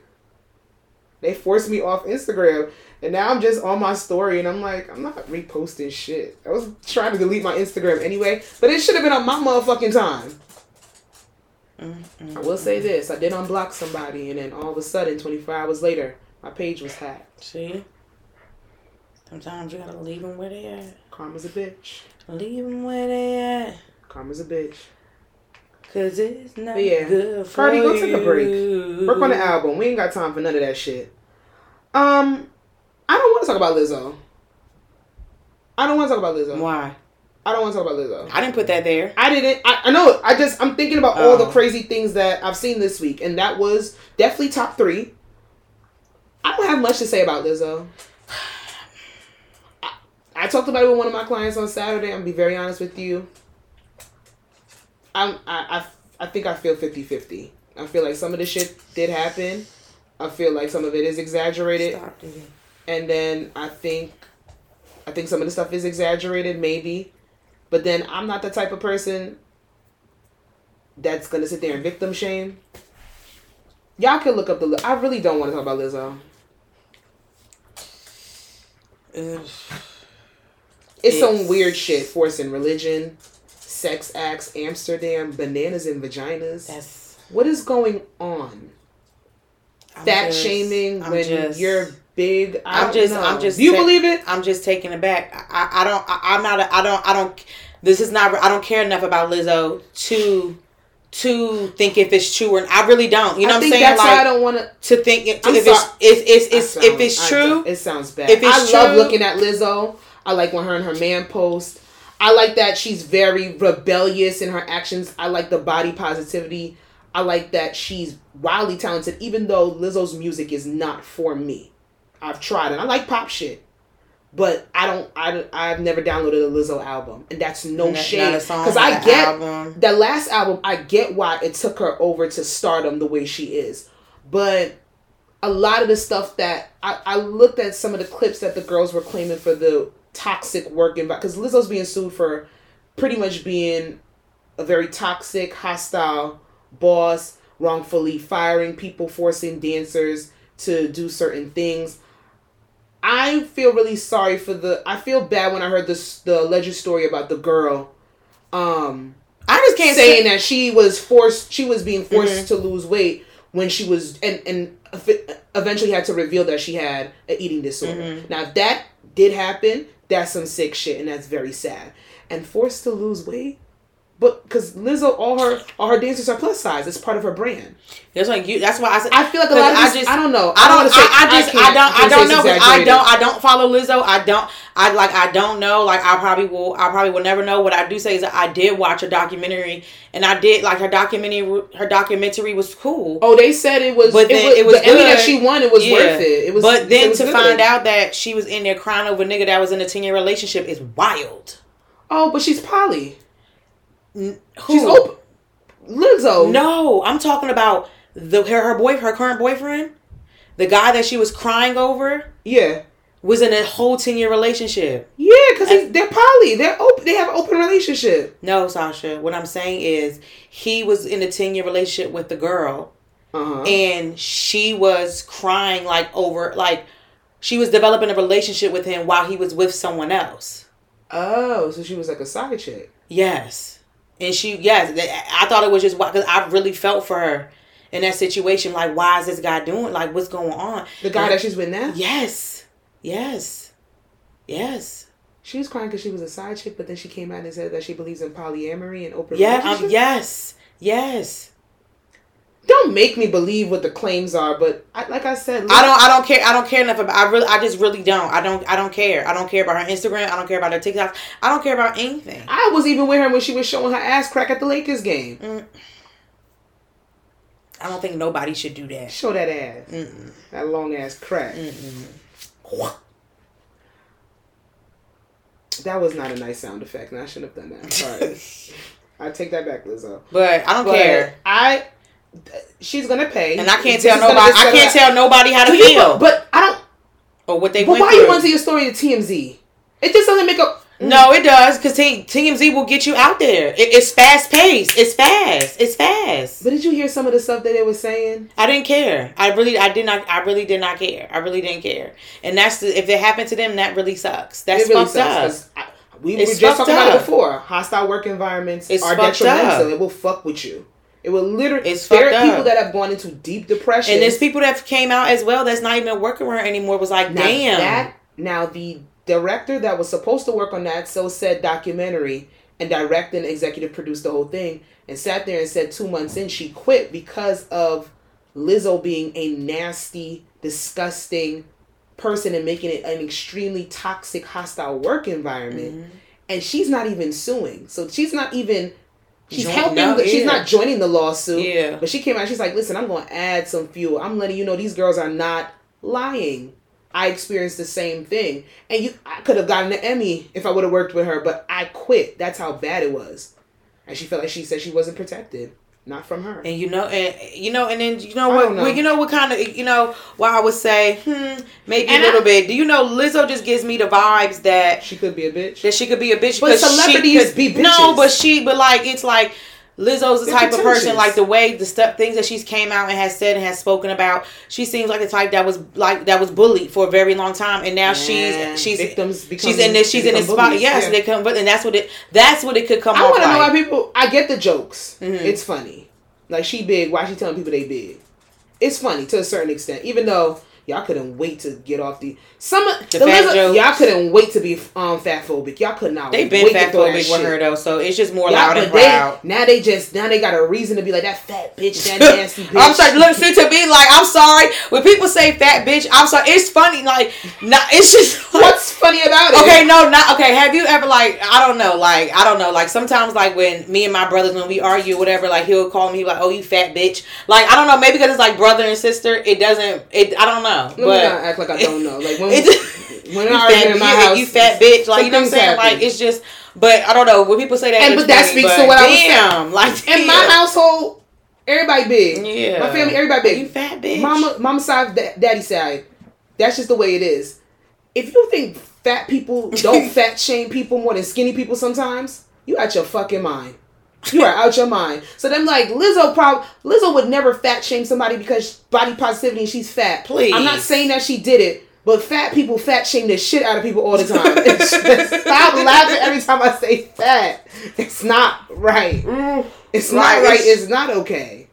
B: They forced me off Instagram, and now I'm just on my story, and I'm like, I'm not reposting shit. I was trying to delete my Instagram anyway, but it should have been on my motherfucking time. Mm-hmm. I will say this, I did unblock somebody, and then all of a sudden, twenty-four hours later, my page was hacked.
A: See? Sometimes you gotta leave them where they at.
B: Karma's a bitch.
A: Leave them where they at.
B: Karma's a bitch.
A: Cause it's not
B: yeah.
A: good for
B: Cardi,
A: you.
B: go take a break. Work on the album. We ain't got time for none of that shit. Um, I don't want to talk about Lizzo. I don't want to talk about Lizzo.
A: Why?
B: I don't want to talk about Lizzo.
A: I didn't put that there.
B: I didn't. I, I know. I just, I'm thinking about oh. all the crazy things that I've seen this week. And that was definitely top three. I don't have much to say about Lizzo. I talked about it with one of my clients on Saturday. I'm going to be very honest with you. I'm, I, I, I think I feel fifty-fifty. I feel like some of the shit did happen. I feel like some of it is exaggerated.
A: Stop it.
B: And then I think I think some of the stuff is exaggerated, maybe. But then I'm not the type of person that's going to sit there and victim shame. Y'all can look up the... I really don't want to talk about Lizzo. Ugh. It's, it's some weird shit. Forcing religion, sex acts, Amsterdam, bananas and vaginas.
A: That's
B: what is going on?
A: I'm
B: Fat
A: just,
B: shaming
A: I'm
B: when
A: just,
B: you're big. I
A: I'm just.
B: know.
A: I'm just.
B: Do you
A: ta-
B: believe it?
A: I'm just taking it back. I. I don't. I, I'm not. A, I don't. I don't. This is not. I don't care enough about Lizzo to. To think if it's true or I really don't. You know
B: I
A: what I'm
B: think
A: saying?
B: That's
A: like
B: why I don't want to.
A: To think if,
B: I'm
A: if
B: sorry.
A: it's if it's, it's
B: sound,
A: if it's true.
B: I, it sounds bad.
A: If it's
B: I love
A: true,
B: looking at Lizzo. I like when her and her man post. I like that she's very rebellious in her actions. I like the body positivity. I like that she's wildly talented, even though Lizzo's music is not for me. I've tried it. I like pop shit. But I don't, I, I've never downloaded a Lizzo album. And that's no not, shade. Because I get, album. The last album, I get why it took her over to stardom the way she is. But a lot of the stuff that, I, I looked at some of the clips that the girls were claiming for the toxic work environment. Because Lizzo's being sued for pretty much being a very toxic, hostile boss, wrongfully firing people, forcing dancers to do certain things. I feel really sorry for the. I feel bad when I heard this the alleged story about the girl. Um,
A: I just can't
B: saying
A: say
B: that she was forced. She was being forced
A: mm-hmm.
B: to lose weight when she was, and and eventually had to reveal that she had an eating disorder. Mm-hmm. Now, if that did happen, that's some sick shit, and that's very sad. And forced to lose weight. But because Lizzo, all her all her dancers are plus size. It's part of her brand.
A: That's like you. That's why I said.
B: I feel like a lot of
A: I
B: this,
A: just.
B: I don't know.
A: I don't.
B: I, say,
A: I, I just. I, I don't. I don't know. Because I don't. I don't follow Lizzo. I don't. I like. I don't know. Like I probably will. I probably will never know. What I do say is that I did watch a documentary, and I did like her documentary. Her documentary was cool.
B: Oh, they said it was.
A: But then
B: it was,
A: it was
B: the
A: good.
B: Emmy that she won. It was
A: yeah.
B: worth it. It was.
A: But then
B: was
A: to
B: good.
A: find out that she was in there crying over a nigga that was in a ten year relationship is wild.
B: Oh, but she's poly.
A: Who?
B: She's open. Lizzo.
A: No, I'm talking about the her her boy her current boyfriend, the guy that she was crying over.
B: Yeah,
A: was in a whole ten year relationship.
B: Yeah, because they're poly. They're open. They have an open relationship.
A: No, Sasha. What I'm saying is he was in a ten year relationship with the girl, uh-huh. and she was crying like over like she was developing a relationship with him while he was with someone else.
B: Oh, so she was like a side chick.
A: Yes. And she, yes, I thought it was just because I really felt for her in that situation. Like, why is this guy doing? Like, what's going on?
B: The guy
A: like,
B: that she's with now?
A: Yes. Yes. Yes.
B: She was crying because she was a side chick, but then she came out and said that she believes in polyamory and open
A: yeah,
B: relationships?
A: Um, yes. Yes.
B: Don't make me believe what the claims are, but I, like I said, look,
A: I don't. I don't care. I don't care enough about. I really. I just really don't. I don't. I don't care. I don't care about her Instagram. I don't care about her TikTok. I don't care about anything.
B: I was even with her when she was showing her ass crack at the Lakers game. Mm.
A: I don't think nobody should do that.
B: Show that ass. Mm-mm. That long ass crack. Mm-mm. That was not a nice sound effect, and I shouldn't have done that. Sorry. I take that back, Lizzo.
A: But I don't
B: but
A: care.
B: I. She's gonna pay,
A: and I can't tell nobody. I can't tell nobody how to
B: Do
A: feel.
B: You, but I don't.
A: Or what they.
B: But
A: went
B: why
A: through.
B: you want to your story to T M Z? It just doesn't make a.
A: Mm. No, it does because T M Z will get you out there. It, it's fast paced. It's fast. It's fast.
B: But did you hear some of the stuff that they were saying?
A: I didn't care. I really, I did not. I really did not care. I really didn't care. And that's the, if it happened to them, that really sucks. That's
B: it really
A: fucked up.
B: I, we it's were just talking up. about it before. Hostile work environments it's are detrimental. Up. It will fuck with you. It will literally.
A: It's
B: there
A: fucked
B: are people
A: up.
B: that have gone into deep depression,
A: and there's people that came out as well that's not even working with her anymore. Was like,
B: now
A: damn.
B: That, now the director that was supposed to work on that so said documentary and direct and executive produced the whole thing and sat there and said two months in she quit because of Lizzo being a nasty, disgusting person and making it an extremely toxic, hostile work environment. Mm-hmm. And she's not even suing, so she's not even. She's Join, helping. No, the, yeah. She's not joining the lawsuit.
A: Yeah.
B: But she came out. She's like, "Listen, I'm going to add some fuel. I'm letting you know these girls are not lying. I experienced the same thing, and you, I could have gotten an Emmy if I would have worked with her, but I quit. That's how bad it was." And she felt like she said she wasn't protected, not from her.
A: And you know, and you know, and then you know what? Know. Well, you know what kind of you know why I would say, hmm, maybe and a little I, bit. Do you know Lizzo just gives me the vibes that
B: she could be a bitch.
A: That she could be a bitch.
B: But celebrities
A: she could,
B: be bitches.
A: No, but she, but like it's like. Lizzo's the
B: They're
A: type of person, like the way the stuff, things that she's came out and has said and has spoken about. She seems like the type that was like that was bullied for a very long time, and now yeah. she's she's
B: victims. Become,
A: she's in this. She's in this spot. Bullies. Yes, yeah. they come, but and that's what it. That's what it could come.
B: I want to
A: like.
B: know why people. I get the jokes. Mm-hmm. It's funny. Like she big. Why she telling people they big? It's funny to a certain extent, even though. Y'all couldn't wait to get off the some of the, the fat Lizzo, jokes. Y'all couldn't wait to be um fat phobic. Y'all could not.
A: They've been
B: wait
A: fat phobic with her though, so it's just more y'all, loud and
B: they,
A: proud.
B: Now they just now they got a reason to be like that fat bitch, that nasty bitch.
A: I'm sorry. Look, see, to me, like I'm sorry when people say fat bitch. I'm sorry. It's funny. Like, not. It's just like,
B: what's funny about it?
A: Okay, no, not okay. Have you ever like I don't know, like I don't know, like sometimes like when me and my brothers when we argue, whatever, like he'll call me like, oh, you fat bitch. Like I don't know, maybe because it's like brother and sister. It doesn't. It I don't know, but.
B: Like I don't know. Like when, when I argue in my
A: you,
B: house,
A: you fat bitch. Like you know what I'm saying? Like it's just. But I don't know when people say that.
B: And but that
A: funny,
B: speaks
A: but
B: to what
A: damn,
B: I was saying.
A: Like
B: in my household, everybody big.
A: Yeah,
B: my family, everybody big.
A: Are you fat bitch.
B: Mama, mama side, daddy side. That's just the way it is. If you think fat people don't fat shame people more than skinny people, sometimes you out your fucking mind. You are out your mind. So them like Lizzo prob Lizzo would never fat shame somebody because body positivity and she's fat.
A: Please.
B: I'm not saying that she did it, But fat people fat shame the shit out of people all the time. It's just, stop laughing every time I say fat. It's not right. Mm, it's right. not right. It's, it's not okay.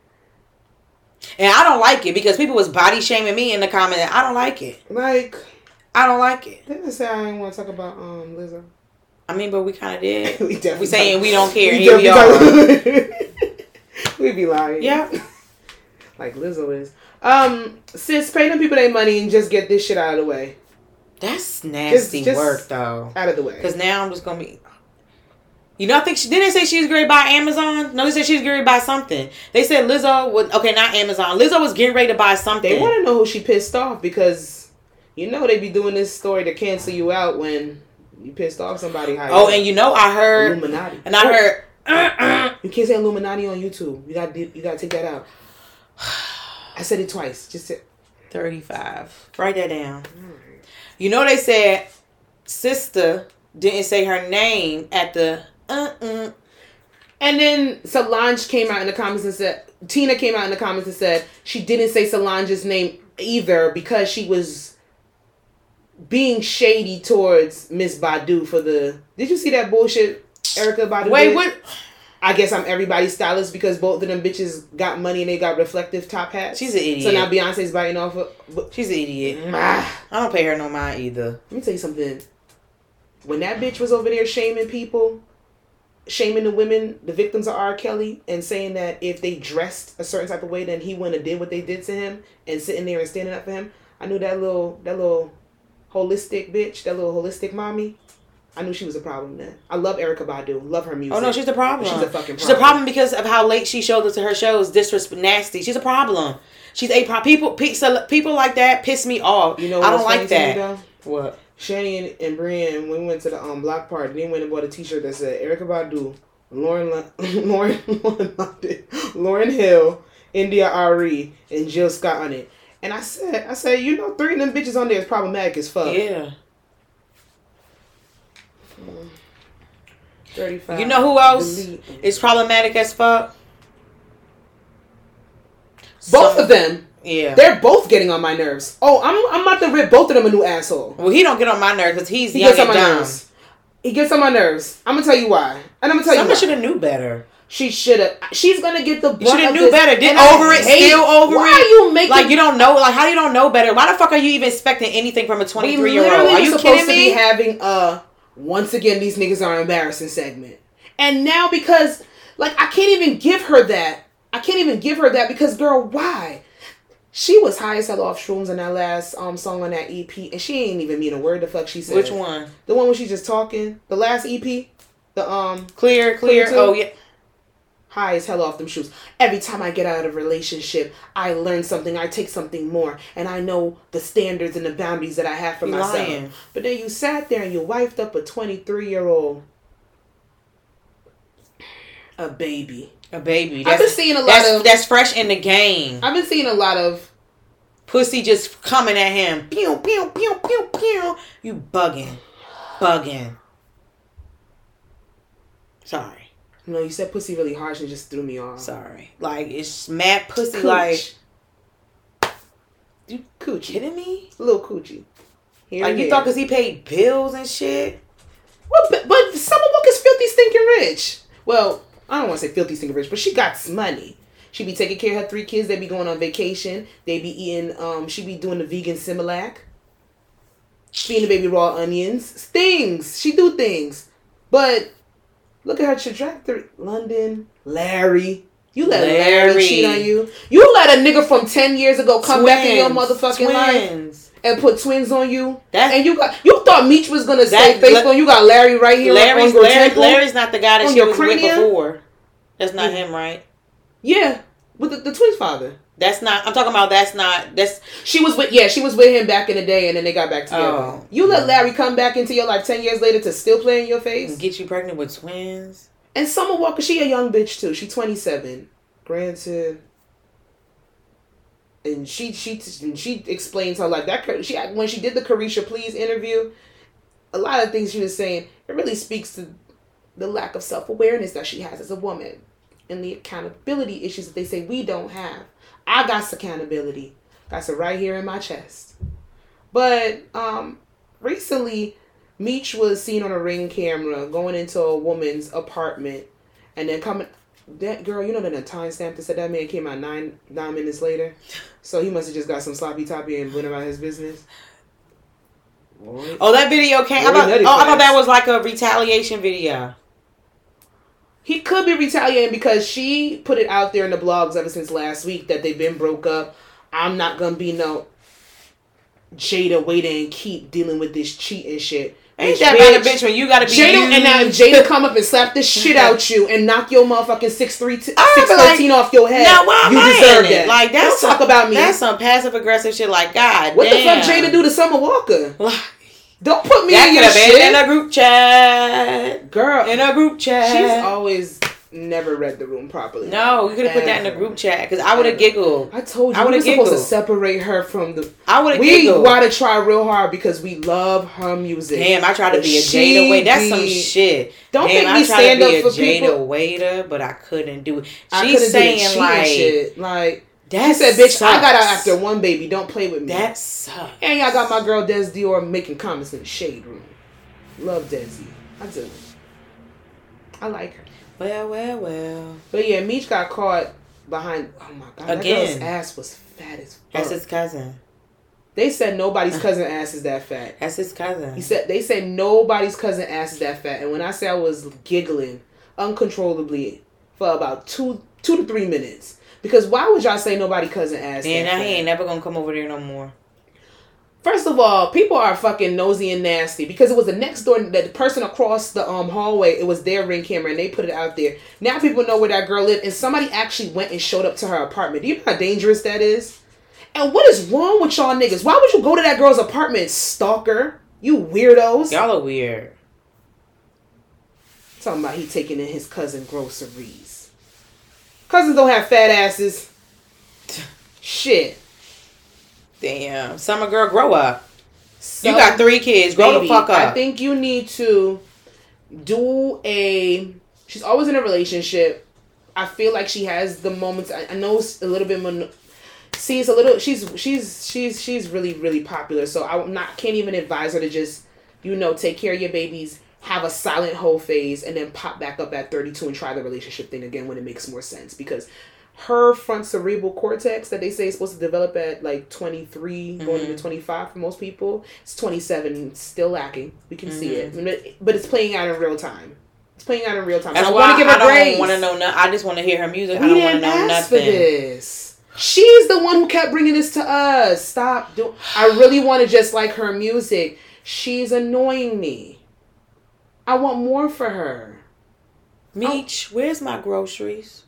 A: And I don't like it because people was body shaming me in the comment. I don't like it.
B: Like,
A: I don't like it.
B: Didn't say I didn't want to talk about um Lizzo.
A: I mean, but we kind of did.
B: we definitely
A: we saying we don't care.
B: We,
A: Here we are.
B: We be lying.
A: Yeah.
B: Like Lizzo is. Um, sis, pay them people their money and just get this shit out of the way.
A: That's nasty
B: just, just
A: work, though.
B: Out of the way.
A: Because now I'm just going to be... You know, I think she... Didn't they say she was getting ready to buy Amazon? No, they said she was getting ready to buy something. They said Lizzo would... Okay, not Amazon. Lizzo was getting ready to buy something.
B: They want to know who she pissed off because... You know they be doing this story to cancel you out when you pissed off somebody. How
A: oh, and you know I heard...
B: Illuminati.
A: And I heard... Uh-uh.
B: You can't say Illuminati on YouTube. You got you got to take that out. I said it twice. Just said
A: thirty-five. Write that down. Right. You know they said sister didn't say her name at the uh-uh.
B: And then Solange came out in the comments and said, Tina came out in the comments and said she didn't say Solange's name either because she was being shady towards Miss Badu for the... Did you see that bullshit Erykah Badu
A: Wait,
B: did?
A: what...
B: I guess I'm everybody's stylist because both of them bitches got money and they got reflective top hats.
A: She's an idiot.
B: So now Beyonce's biting off of... But,
A: she's an idiot.
B: Ah,
A: I don't pay her no mind either.
B: let me tell you something. When that bitch was over there shaming people, shaming the women, the victims of R. Kelly, and saying that if they dressed a certain type of way, then he wouldn't have did what they did to him, and sitting there and standing up for him, I knew that little, that little holistic bitch, that little holistic mommy, I knew she was a problem then. I love Erykah Badu. Love her music.
A: Oh, no, she's the problem.
B: She's a fucking problem.
A: She's a problem because of how late she showed up to her shows. Disrespect, nasty. She's a problem. She's a problem. People, people like that piss me off. You know what I don't like that. What?
B: Shani and, and Brian, when we went to the um block party, they went and bought a t-shirt that said Erykah Badu, Lauren, Lauren, Lauren, London, Lauren Hill, India Ari, and Jill Scott on it. And I said, I said, you know, three of them bitches on there is problematic as fuck.
A: Yeah.
B: thirty-five.
A: You know who else
B: Delete.
A: is problematic as fuck?
B: Both so, of them.
A: Yeah.
B: They're both getting on my nerves. Oh, I'm I'm about to rip both of them a new asshole.
A: Well, he don't get on my nerves because he's
B: he
A: young
B: gets on
A: and
B: my
A: dumb.
B: nerves. He gets on my nerves. I'm gonna tell you why. And I'm gonna tell
A: Someone
B: you
A: should have knew better.
B: She should have. She's gonna get the brunt
A: should have
B: of
A: knew
B: this,
A: better. Didn't
B: and
A: over
B: I
A: it.
B: hate,
A: Still over
B: why
A: it.
B: Why are you making
A: like you don't know? Like how you don't know better? Why the fuck are you even expecting anything from a twenty-three year old? Are you
B: supposed
A: kidding
B: to
A: me?
B: Be having a once again these niggas are embarrassing segment, and now because like I can't even give her that. I can't even give her that because girl, why? She was high as hell off shrooms in that last um song on that E P, and she ain't even mean a word the fuck she said.
A: Which one?
B: The one where she's just talking. The last E P. The um
A: clear, clear. clear oh yeah.
B: High as hell off them shoes. Every time I get out of a relationship, I learn something. I take something more, and I know the standards and the boundaries that I have for
A: you
B: myself.
A: Lying.
B: But then you sat there and you wifed up a twenty-three year old, a baby.
A: A baby. That's,
B: I've been seeing a lot
A: that's,
B: of
A: that's fresh in the game.
B: I've been seeing a lot of
A: pussy just coming at him. Pew pew pew pew pew. You bugging, bugging. Sorry.
B: No, you said pussy really harsh and just threw me off.
A: Sorry. Like, it's mad pussy,
B: Cooch.
A: like...
B: You coochie.
A: Kidding me?
B: A little coochie. Here
A: like, you here. Thought because he paid bills and shit?
B: Well, but, but Summer Walker's filthy stinking rich. Well, I don't want to say filthy stinking rich, but she got money. She be taking care of her three kids. They be going on vacation. They be eating, um, she be doing the vegan Similac. Feeding the baby raw onions. Things. She do things. But... Look at her trajectory. London, Larry. You let Larry. Larry cheat on you. You let a nigga from ten years ago come twins. Back in your motherfucking twins. Life and put twins on you. That's, and you got you thought Meech was gonna stay faithful. And you got Larry right here.
A: Larry's,
B: on
A: Larry, Larry's not the guy that she was cranium. With before. That's not
B: yeah.
A: him, right?
B: Yeah, with the, the twins' father.
A: That's not. I'm talking about. That's not. That's.
B: She was with. Yeah, she was with him back in the day, and then they got back together. Oh, you let Larry come back into your life ten years later to still play in your face
A: and get you pregnant with twins.
B: And Summer Walker, she a young bitch too. She twenty-seven. Granted, and she she she explains her life. That she when she did the Carisha Please interview, a lot of things she was saying it really speaks to the lack of self awareness that she has as a woman and the accountability issues that they say we don't have. I got accountability. Got it right here in my chest. But um, recently, Meech was seen on a Ring camera going into a woman's apartment and then coming... That girl, you know that timestamp that said that man came out nine nine minutes later? So he must have just got some sloppy toppy and went about his business.
A: Boy. Oh, that video came... I thought, oh, I thought that was like a retaliation video.
B: He could be retaliating because she put it out there in the blogs ever since last week that they've been broke up. I'm not going to be no Jada wait and keep dealing with this cheating shit.
A: Ain't that about a bitch when you gotta be
B: Jada,
A: used.
B: and now if Jada come up and slap the shit out you and knock your motherfucking six three t- six thirteen like, off your head,
A: now why
B: you
A: am
B: deserve
A: I
B: that.
A: Like that's
B: Don't
A: some,
B: talk about me.
A: That's some passive aggressive shit. Like God,
B: what
A: damn.
B: the fuck Jada do to Summer Walker? Don't put me
A: that
B: in your shit.
A: In a group chat,
B: girl.
A: In a group chat,
B: she's always never read the room properly.
A: No, you could have put that in a group chat because I would have giggled.
B: I told you I we were supposed to separate her from the.
A: I would have
B: we
A: giggled.
B: We want to try real hard because we love her music.
A: Damn, I tried to be a Jada Waiter. That's some shit.
B: Don't
A: Damn,
B: make me stand up for
A: Jada
B: people.
A: Waiter, but I couldn't do it.
B: I
A: She's saying like,
B: shit. like
A: that
B: she said, "Bitch,
A: sucks.
B: I got out after one baby. Don't play with me."
A: That sucks.
B: And y'all got my girl Des Dior making comments in the shade room. Love Desi. I do. I like her.
A: Well, well, well.
B: But yeah, Meech got caught behind. Oh my god,
A: Again.
B: That girl's ass was fat as fuck.
A: That's his cousin.
B: They said nobody's cousin ass is that fat.
A: That's his cousin.
B: He said they said nobody's cousin ass is that fat. And when I say I was giggling uncontrollably for about two two to three minutes, because why would y'all say nobody cousin ass?
A: Yeah, now he ain't never gonna come over there no more.
B: First of all, people are fucking nosy and nasty because it was the next door, the person across the um hallway, it was their Ring camera and they put it out there. Now people know where that girl lived and somebody actually went and showed up to her apartment. Do you know how dangerous that is? And what is wrong with y'all niggas? Why would you go to that girl's apartment, stalker? You weirdos.
A: Y'all are weird.
B: Talking about he taking in his cousin groceries. Cousins don't have fat asses. Shit.
A: Damn. Summer girl, grow up.
B: So,
A: you got three kids. Grow
B: baby,
A: the fuck up.
B: I think you need to do a... She's always in a relationship. I feel like she has the moments... I, I know it's a little bit... Mon- See, it's a little... She's she's she's she's really, really popular. So I'm not... Can't even advise her to just, you know, take care of your babies, have a silent hoe phase, and then pop back up at thirty-two and try the relationship thing again when it makes more sense. Because... her front cerebral cortex that they say is supposed to develop at like twenty-three, mm-hmm. going into twenty-five for most people. It's twenty-seven, still lacking. We can mm-hmm. see it. But it's playing out in real time. It's playing out in real time.
A: That's
B: so
A: why
B: I want to give her
A: I
B: grace.
A: don't want to know nothing. I just want to hear her music.
B: We
A: I don't want to know
B: didn't ask
A: nothing.
B: For this. She's the one who kept bringing this to us. Stop. Do- I really want to just like her music. She's annoying me. I want more for her.
A: Meech, oh. Where's my groceries?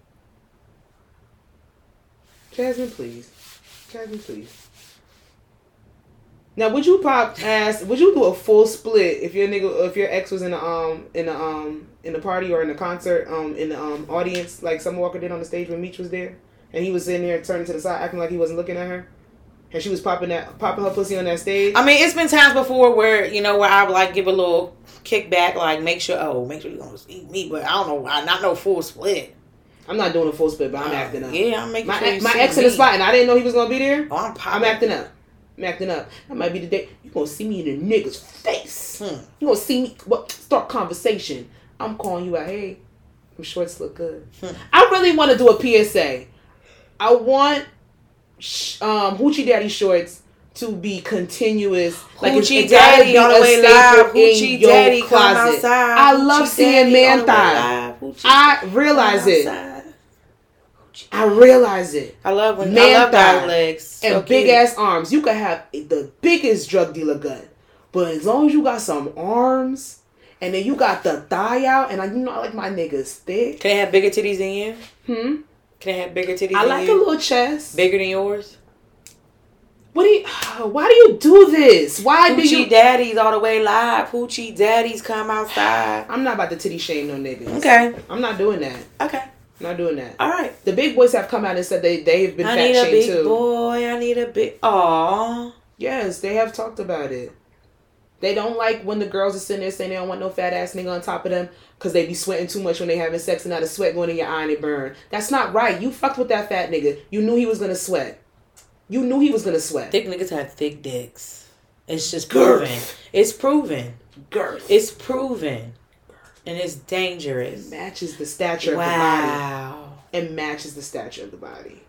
B: Jasmine, please. Jasmine, please. Now, would you pop ass? Would you do a full split if your nigga, if your ex was in the um in the um in the party or in the concert um in the um audience like Summer Walker did on the stage when Meech was there, and he was sitting there turning to the side acting like he wasn't looking at her, and she was popping that popping her pussy on that stage?
A: I mean, it's been times before where you know where I would like give a little kickback, like make sure oh make sure you don't eat me, but I don't know, I not no full split.
B: I'm not doing a full split, but I'm uh, acting up.
A: Yeah, I'm making
B: my,
A: sure you
B: my
A: see
B: ex
A: me.
B: in the spot, and I didn't know he was gonna be there.
A: Oh, I'm popping.
B: I'm acting up. I'm acting up. That might be the day you gonna see me in a nigga's face.
A: Hmm.
B: You gonna see me what start conversation. I'm calling you out. Hey, them shorts look good. Hmm. I really want to do a P S A. I want um Hoochie Daddy shorts to be continuous. Like
A: Hoochie
B: it's,
A: Daddy
B: it's
A: on the way live. Hoochie Daddy
B: closet.
A: come outside.
B: I love
A: Hoochie
B: seeing man thigh. I realize it. I realize it.
A: I love when
B: man
A: I love
B: thigh
A: guy legs so
B: and big ass arms. You could have the biggest drug dealer gut, but as long as you got some arms and then you got the thigh out, and I, you know, I like my niggas thick.
A: Can I have bigger titties than you?
B: Hmm.
A: Can I have bigger titties?
B: I
A: than
B: like
A: you?
B: a little chest.
A: Bigger than yours.
B: What do you? Why do you do this? Why
A: Hoochie
B: do you?
A: Daddies all the way live. Hoochie Daddies come outside.
B: I'm not about to titty shame no niggas.
A: Okay.
B: I'm not doing that.
A: Okay.
B: Not doing that.
A: All right.
B: The big boys have come out and said they they've been
A: I
B: fat
A: need a
B: shamed
A: big
B: too.
A: boy. I need a big. Aww.
B: Yes, they have talked about it. They don't like when the girls are sitting there saying they don't want no fat ass nigga on top of them because they be sweating too much when they having sex and now the sweat going in your eye and it burn. That's not right. You fucked with that fat nigga. You knew he was gonna sweat. You knew he was gonna sweat.
A: Thick niggas have thick dicks. It's just proven. Girth. It's proven.
B: Girth.
A: It's proven. And it's dangerous.
B: It matches the stature
A: wow.
B: of the body. Wow. It matches the stature of the body.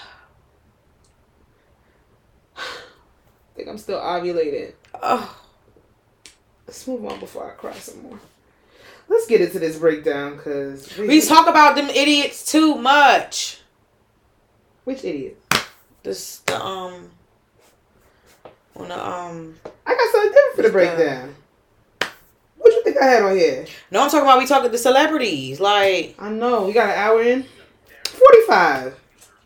B: I think I'm still ovulating. Oh. Let's move on before I cry some more. Let's get into this breakdown, because...
A: We, we talk about them idiots too much.
B: Which idiot?
A: This, the, um... On the, um...
B: I got something different for the breakdown. The, what you think I had on here?
A: No, I'm talking about we talking the celebrities. Like...
B: I know. We got an hour in. forty-five.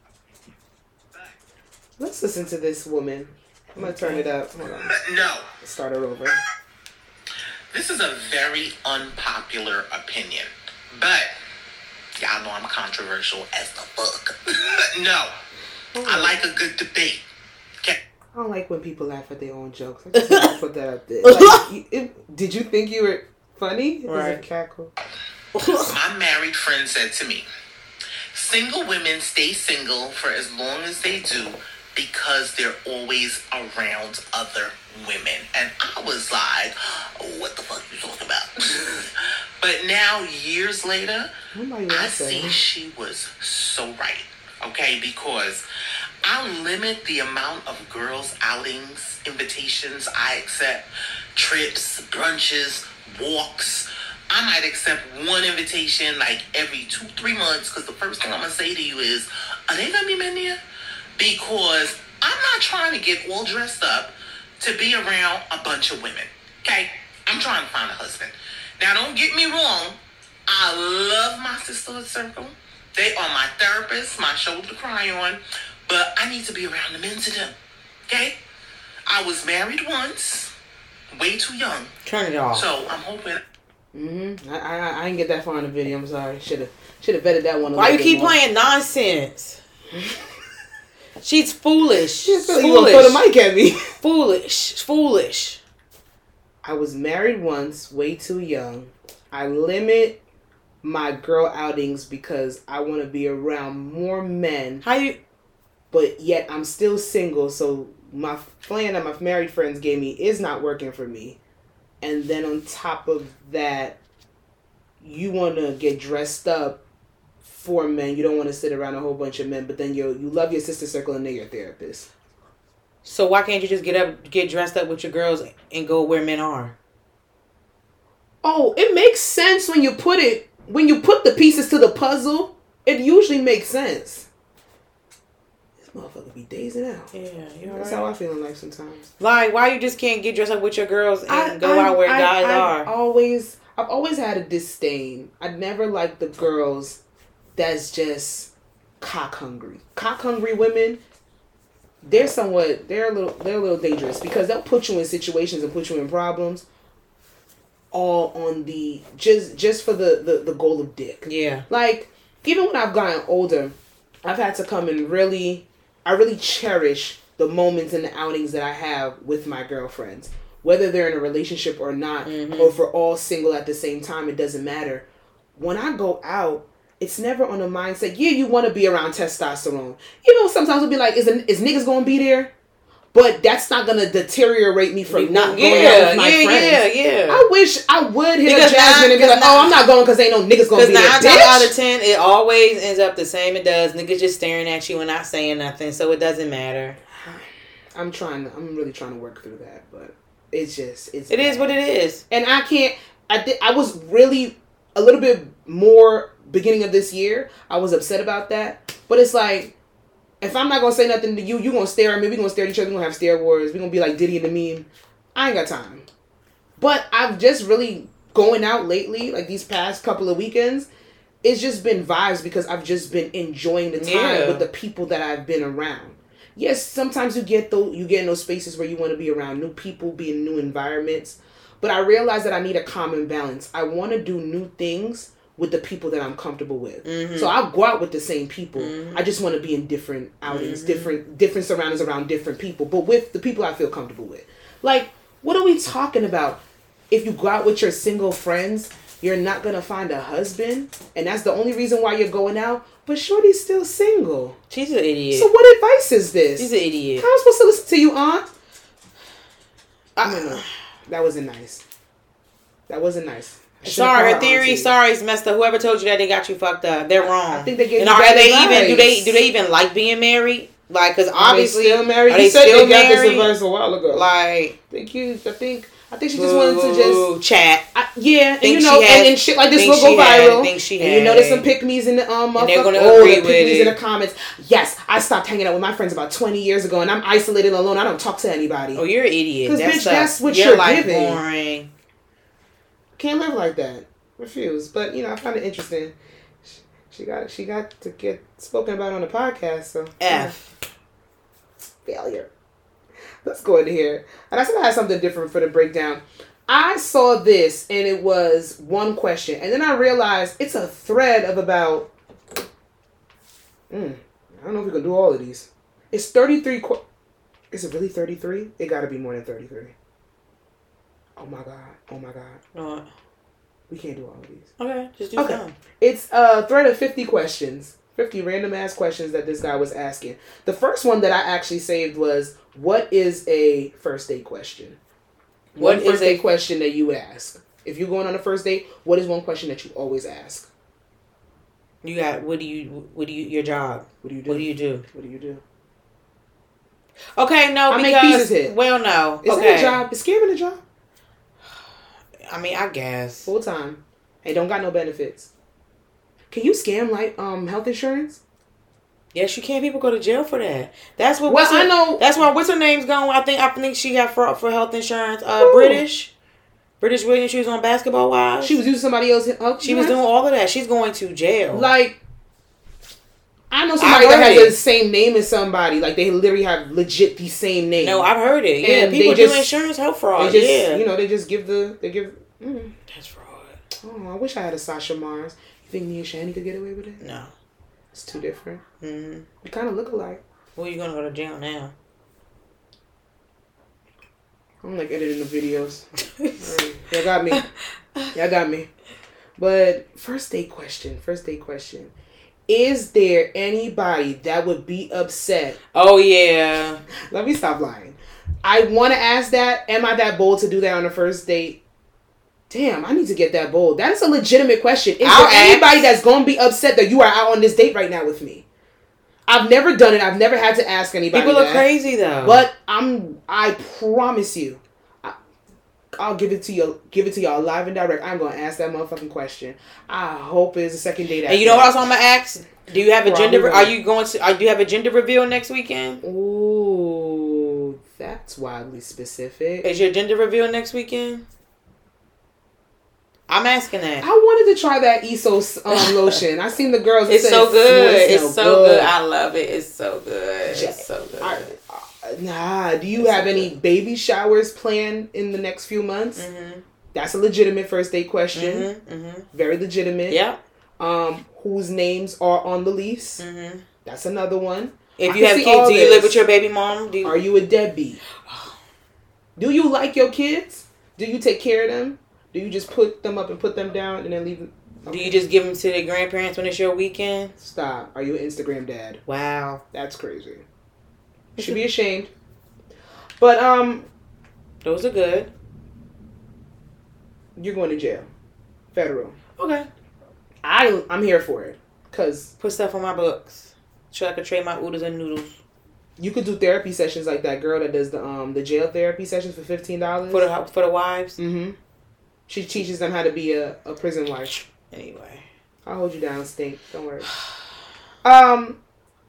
B: Let's listen to this woman. I'm going to turn it up. Hold on.
C: No.
B: Let's start her over.
C: This is a very unpopular opinion, but y'all know I'm controversial as the fuck. No, oh. I like a good debate. Okay.
B: I don't like when people laugh at their own jokes. I just want to put that up there. Like, you, it, did you think you were funny? It
A: right.
B: was a cackle.
C: My married friend said to me, single women stay single for as long as they do because they're always around other women. And I was like, oh, what the fuck you talking about? But now, years later, I see she was so right. Okay? Because I limit the amount of girls' outings, invitations I accept, trips, brunches, walks. I might accept one invitation like every two, three months, because the first thing I'm going to say to you is, are they going to be men there? Because I'm not trying to get all dressed up to be around a bunch of women. Okay? I'm trying to find a husband. Now, don't get me wrong. I love my sisterhood circle. They are my therapist, my shoulder to cry on. But I need to be around the men to them. Okay? I was married once. Way too young.
A: Turn it off.
C: So, I'm hoping...
B: Mm-hmm. I, I I didn't get that far in the video. I'm sorry. Should have should have vetted that one a
A: Why
B: little
A: you keep
B: more.
A: playing nonsense? She's foolish.
B: She's
A: foolish.
B: You want to throw the mic at me?
A: Foolish. Foolish.
B: I was married once, way too young. I limit my girl outings because I want to be around more men.
A: How you?
B: But yet I'm still single, so my plan that my married friends gave me is not working for me. And then on top of that, you want to get dressed up for men. You don't want to sit around a whole bunch of men, but then you you love your sister circle and they're your therapist.
A: So why can't you just get up, get dressed up with your girls and go where men are?
B: Oh, it makes sense when you put it, when you put the pieces to the puzzle, it usually makes sense. Motherfucker be dazing out.
A: Yeah, you're
B: That's
A: right.
B: how I feel in life sometimes.
A: Like, why you just can't get dressed up with your girls and
B: I,
A: go
B: I,
A: out where
B: I,
A: guys
B: I,
A: are?
B: I've always, I've always had a disdain. I never liked the girls that's just cock hungry. Cock hungry women, they're somewhat, they're a little, they're a little dangerous because they'll put you in situations and put you in problems, all on the just, just for the, the, the goal of dick.
A: Yeah.
B: Like, even when I've gotten older, I've had to come and really. I really cherish the moments and the outings that I have with my girlfriends. Whether they're in a relationship or not, mm-hmm. or if we're all single at the same time, it doesn't matter. When I go out, it's never on a mindset, yeah, you want to be around testosterone. You know, sometimes we'll be like, is, is niggas going to be there? But that's not going to deteriorate me from not going
A: yeah,
B: out with my
A: yeah,
B: friends.
A: Yeah, yeah,
B: I wish I would hit
A: because
B: a Jasmine and be like, oh, I'm not going because ain't no niggas going to be there.
A: Because nine times out of ten, it always ends up the same it does. Niggas just staring at you and not saying nothing, so it doesn't matter.
B: I'm trying to, I'm really trying to work through that, but it's just, it's
A: It
B: bad.
A: is what it is.
B: And I can't, I th- I was really a little bit more beginning of this year. I was upset about that, but it's like, if I'm not going to say nothing to you, you going to stare at me. we going to stare at each other. we going to have stare wars. we going to be like Diddy and the meme. I ain't got time. But I've just really going out lately, like these past couple of weekends, it's just been vibes because I've just been enjoying the time
A: yeah.
B: with the people that I've been around. Yes, sometimes you get those, you get in those spaces where you want to be around new people, be in new environments. But I realize that I need a common balance. I want to do new things with the people that I'm comfortable with. Mm-hmm. So I'll go out with the same people. Mm-hmm. I just want to be in different outings, mm-hmm. different different surroundings around different people, but with the people I feel comfortable with. Like, what are we talking about? If you go out with your single friends you're not gonna find a husband, and that's the only reason why you're going out. But Shorty's still single.
A: She's an idiot.
B: So what advice is this?
A: She's an idiot.
B: How am I supposed to listen to you, Aunt? I don't know. That wasn't nice. That wasn't nice.
A: Sorry, her theory. Auntie. Sorry, it's messed up. Whoever told you that, they got you fucked up. They're wrong. I
B: think they gave
A: and
B: you
A: are
B: bad
A: they
B: advice.
A: even? Do they do they even like being married? Like, because obviously,
B: still married.
A: Are they
B: you said
A: still
B: they got
A: married?
B: this advice a while ago.
A: Like,
B: thank you. I think. I think she just wanted to just
A: chat.
B: I, yeah, and
A: think
B: you know,
A: had,
B: and then shit like this will go viral.
A: Think she
B: and
A: had.
B: you know, there's some pick-me's in the um,
A: and they're gonna
B: oh,
A: agree
B: the
A: with
B: pick-me's
A: it.
B: in the comments. Yes, I stopped hanging out with my friends about twenty years ago, and I'm isolated and alone. I don't talk to anybody.
A: Oh, you're an idiot.
B: Because bitch,
A: a,
B: that's what
A: your
B: you're
A: life
B: giving.
A: Boring.
B: Can't live like that. Refuse. But you know, I found it interesting. She, she got she got to get spoken about on the podcast. So
A: F
B: yeah. Failure. Let's go into here. And I said I had something different for the breakdown. I saw this and it was one question, and then I realized it's a thread of about. Mm, I don't know if we can do all of these. It's thirty-three. Qu- Is it really thirty-three? It got to be more than thirty-three. Oh my god! Oh my god!
A: What?
B: We can't do all of these.
A: Okay, just do
B: okay.
A: some.
B: It's a thread of fifty questions. fifty random ass questions that this guy was asking. The first one that I actually saved was, what is a first date question? What one first date a question that you would ask? If you're going on a first date, what is one question that you always ask?
A: You got, what do you, what do you, your job?
B: What do you do?
A: What do you do?
B: What do you do?
A: Okay, no,
B: I
A: because,
B: make pieces here.
A: Well, no.
B: Is
A: okay.
B: that a job? Is scamming a job?
A: I mean, I guess.
B: Full time. And don't got no benefits. Can you scam like um health insurance?
A: Yes, you can. People go to jail for that. That's what.
B: Well,
A: her,
B: I know.
A: That's why. What's her name's going? I think. I think she got fraud for health insurance. Uh, Ooh. British, British Williams. She was on Basketball Wives.
B: She was using somebody else's. Health
A: she was doing all of that. She's going to jail.
B: Like, I know somebody that has it. the same name as somebody. Like they literally have legit the same name.
A: No, I've heard it. Yeah,
B: and
A: people
B: just,
A: do insurance health fraud.
B: They just,
A: yeah,
B: you know, they just give the they give. Mm.
A: That's fraud.
B: Oh, I wish I had a Sasha Mars. You think me and Shani could get away with it?
A: No.
B: It's too different.
A: Mm-hmm.
B: We kind of look alike.
A: Well, you're going to go to jail now.
B: I don't like editing the videos. Right. Y'all got me. Y'all got me. But first date question. First date question. Is there anybody that would be upset?
A: Oh, yeah.
B: Let me stop lying. I want to ask that. Am I that bold to do that on a first date? Damn, I need to get that bold. That is a legitimate question. Is
A: I'll
B: there anybody ask. that's going to be upset that you are out on this date right now with me? I've never done it. I've never had to ask anybody.
A: People
B: that.
A: are crazy though.
B: But I'm. I promise you, I, I'll give it to you. Give it to y'all live and direct. I'm going to ask that motherfucking question. I hope it's a second date.
A: And you know what else I'm gonna ask? Do you have a Probably. gender? Are you going to? Are, do you have a gender reveal next weekend?
B: Ooh, that's wildly specific.
A: Is your gender reveal next weekend? I'm asking that.
B: I wanted to try that Esos um, lotion. I seen the girls.
A: It's so good. It's, it's so good.
B: good.
A: I love it. It's so good. It's so good. I,
B: uh, nah. Do you
A: it's
B: have
A: so
B: any
A: good.
B: baby showers planned in the next few months?
A: Mm-hmm.
B: That's a legitimate first date question.
A: Mm-hmm. Mm-hmm.
B: Very legitimate.
A: Yeah.
B: Um, whose names are on the lease?
A: Mm-hmm.
B: That's another one.
A: If I you have kids, do you
B: this.
A: live with your baby mom? Do you...
B: Are you a deadbeat? Do you like your kids? Do you take care of them? Do you just put them up and put them down and then leave them? Okay.
A: Do you just give them to their grandparents when it's your weekend?
B: Stop. Are you an Instagram dad?
A: Wow.
B: That's crazy. You should be ashamed. But, um...
A: Those are good.
B: You're going to jail. Federal.
A: Okay.
B: I, I'm here for it. Because...
A: Put stuff on my books. So I could trade my oodles and noodles.
B: You could do therapy sessions like that girl that does the um the jail therapy sessions for fifteen dollars.
A: For the, for the wives?
B: Mm-hmm. She teaches them how to be a, a prison wife.
A: Anyway.
B: I'll hold you down, Stink. Don't worry. Um,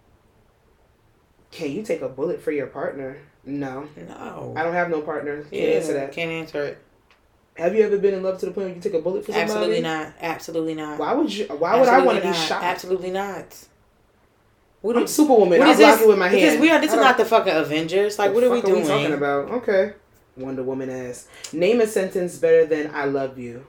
B: can you take a bullet for your partner? No.
A: No.
B: I don't have no partner. Can't
A: yeah,
B: answer that.
A: Can't answer it.
B: Have you ever been in love to the point where you take a bullet for somebody?
A: Absolutely not. Absolutely not.
B: Why would you? Why would Absolutely I want to be shot?
A: Absolutely not.
B: What I'm is, Superwoman.
A: What
B: I'll
A: is
B: block
A: this?
B: it with my hand.
A: This, we are, this is not the fucking Avengers. Like, what are we doing?
B: What are we talking about? Okay. Wonder Woman ass. Name a sentence better than I love you.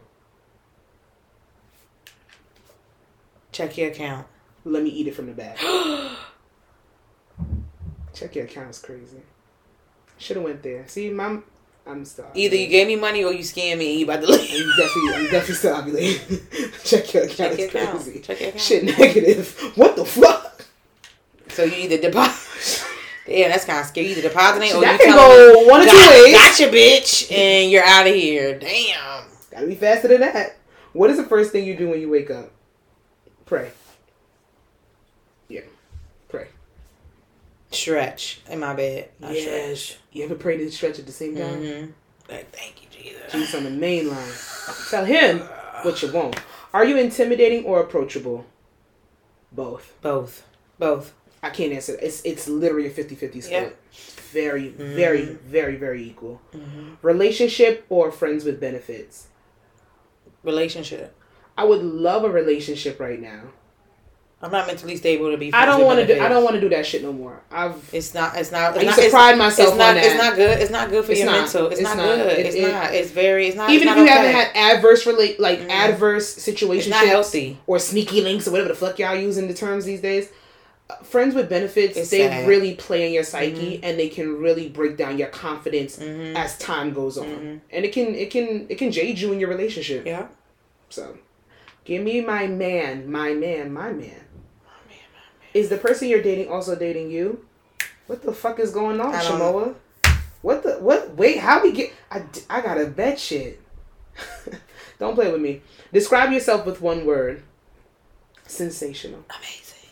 A: Check your account.
B: Let me eat it from the back. Check your account is crazy. Should have went there. See, my I'm still ovulating.
A: Either you gave me money or you scammed me and you about to leave.
B: I'm definitely, I'm definitely still ovulating. Check your account.
A: Check your
B: it's
A: account.
B: crazy.
A: Check your account.
B: Shit negative. What the fuck?
A: So you either deposit. Yeah, that's kind of scary. You either depositing or
B: that
A: you
B: can
A: telling
B: go
A: me,
B: one or two
A: got,
B: ways.
A: Gotcha, bitch, and you're out of here. Damn.
B: Gotta be faster than that. What is the first thing you do when you wake up? Pray. Yeah. Pray.
A: Stretch in my bed. I
B: Yes.
A: stretch.
B: You ever pray and stretch at the same time?
A: Mm-hmm. Like, thank you, Jesus.
B: Jesus on the main line. Tell him what you want. Are you intimidating or approachable? Both.
A: Both. Both.
B: I can't answer. It's it's literally a fifty-fifty split.
A: Yeah.
B: Very,
A: Mm-hmm.
B: very, very, very equal.
A: Mm-hmm.
B: Relationship or friends with benefits?
A: Relationship.
B: I would love a relationship right now.
A: I'm not mentally stable to be.
B: I don't
A: want to
B: do. I don't want to do that shit no more. I've.
A: It's not. It's not. It's
B: I
A: not,
B: used to pride myself
A: it's not,
B: on that.
A: It's not good. It's not good for
B: It's
A: your
B: not.
A: mental. It's,
B: It's
A: not,
B: not.
A: good.
B: It-
A: it's
B: it-
A: not. It's very. It's not.
B: Even
A: it's
B: if you
A: not
B: haven't
A: okay.
B: had adverse relate like
A: Mm-hmm.
B: adverse situationships,
A: It's not healthy.
B: or sneaky links or whatever the fuck y'all using the terms these days. Uh, friends with benefits,
A: It's
B: they
A: sad.
B: really play in your psyche,
A: Mm-hmm.
B: and they can really break down your confidence
A: Mm-hmm.
B: as time goes on,
A: Mm-hmm.
B: and it can it can it can jade you in your relationship.
A: Yeah.
B: So, give me my man, my man, my man. Is the person you're dating also dating you? What the fuck is going on,
A: I don't
B: Shamoa? What the what? Wait, how we get? I, I gotta bet shit. Don't play with me. Describe yourself with one word. Sensational.
A: Amazing.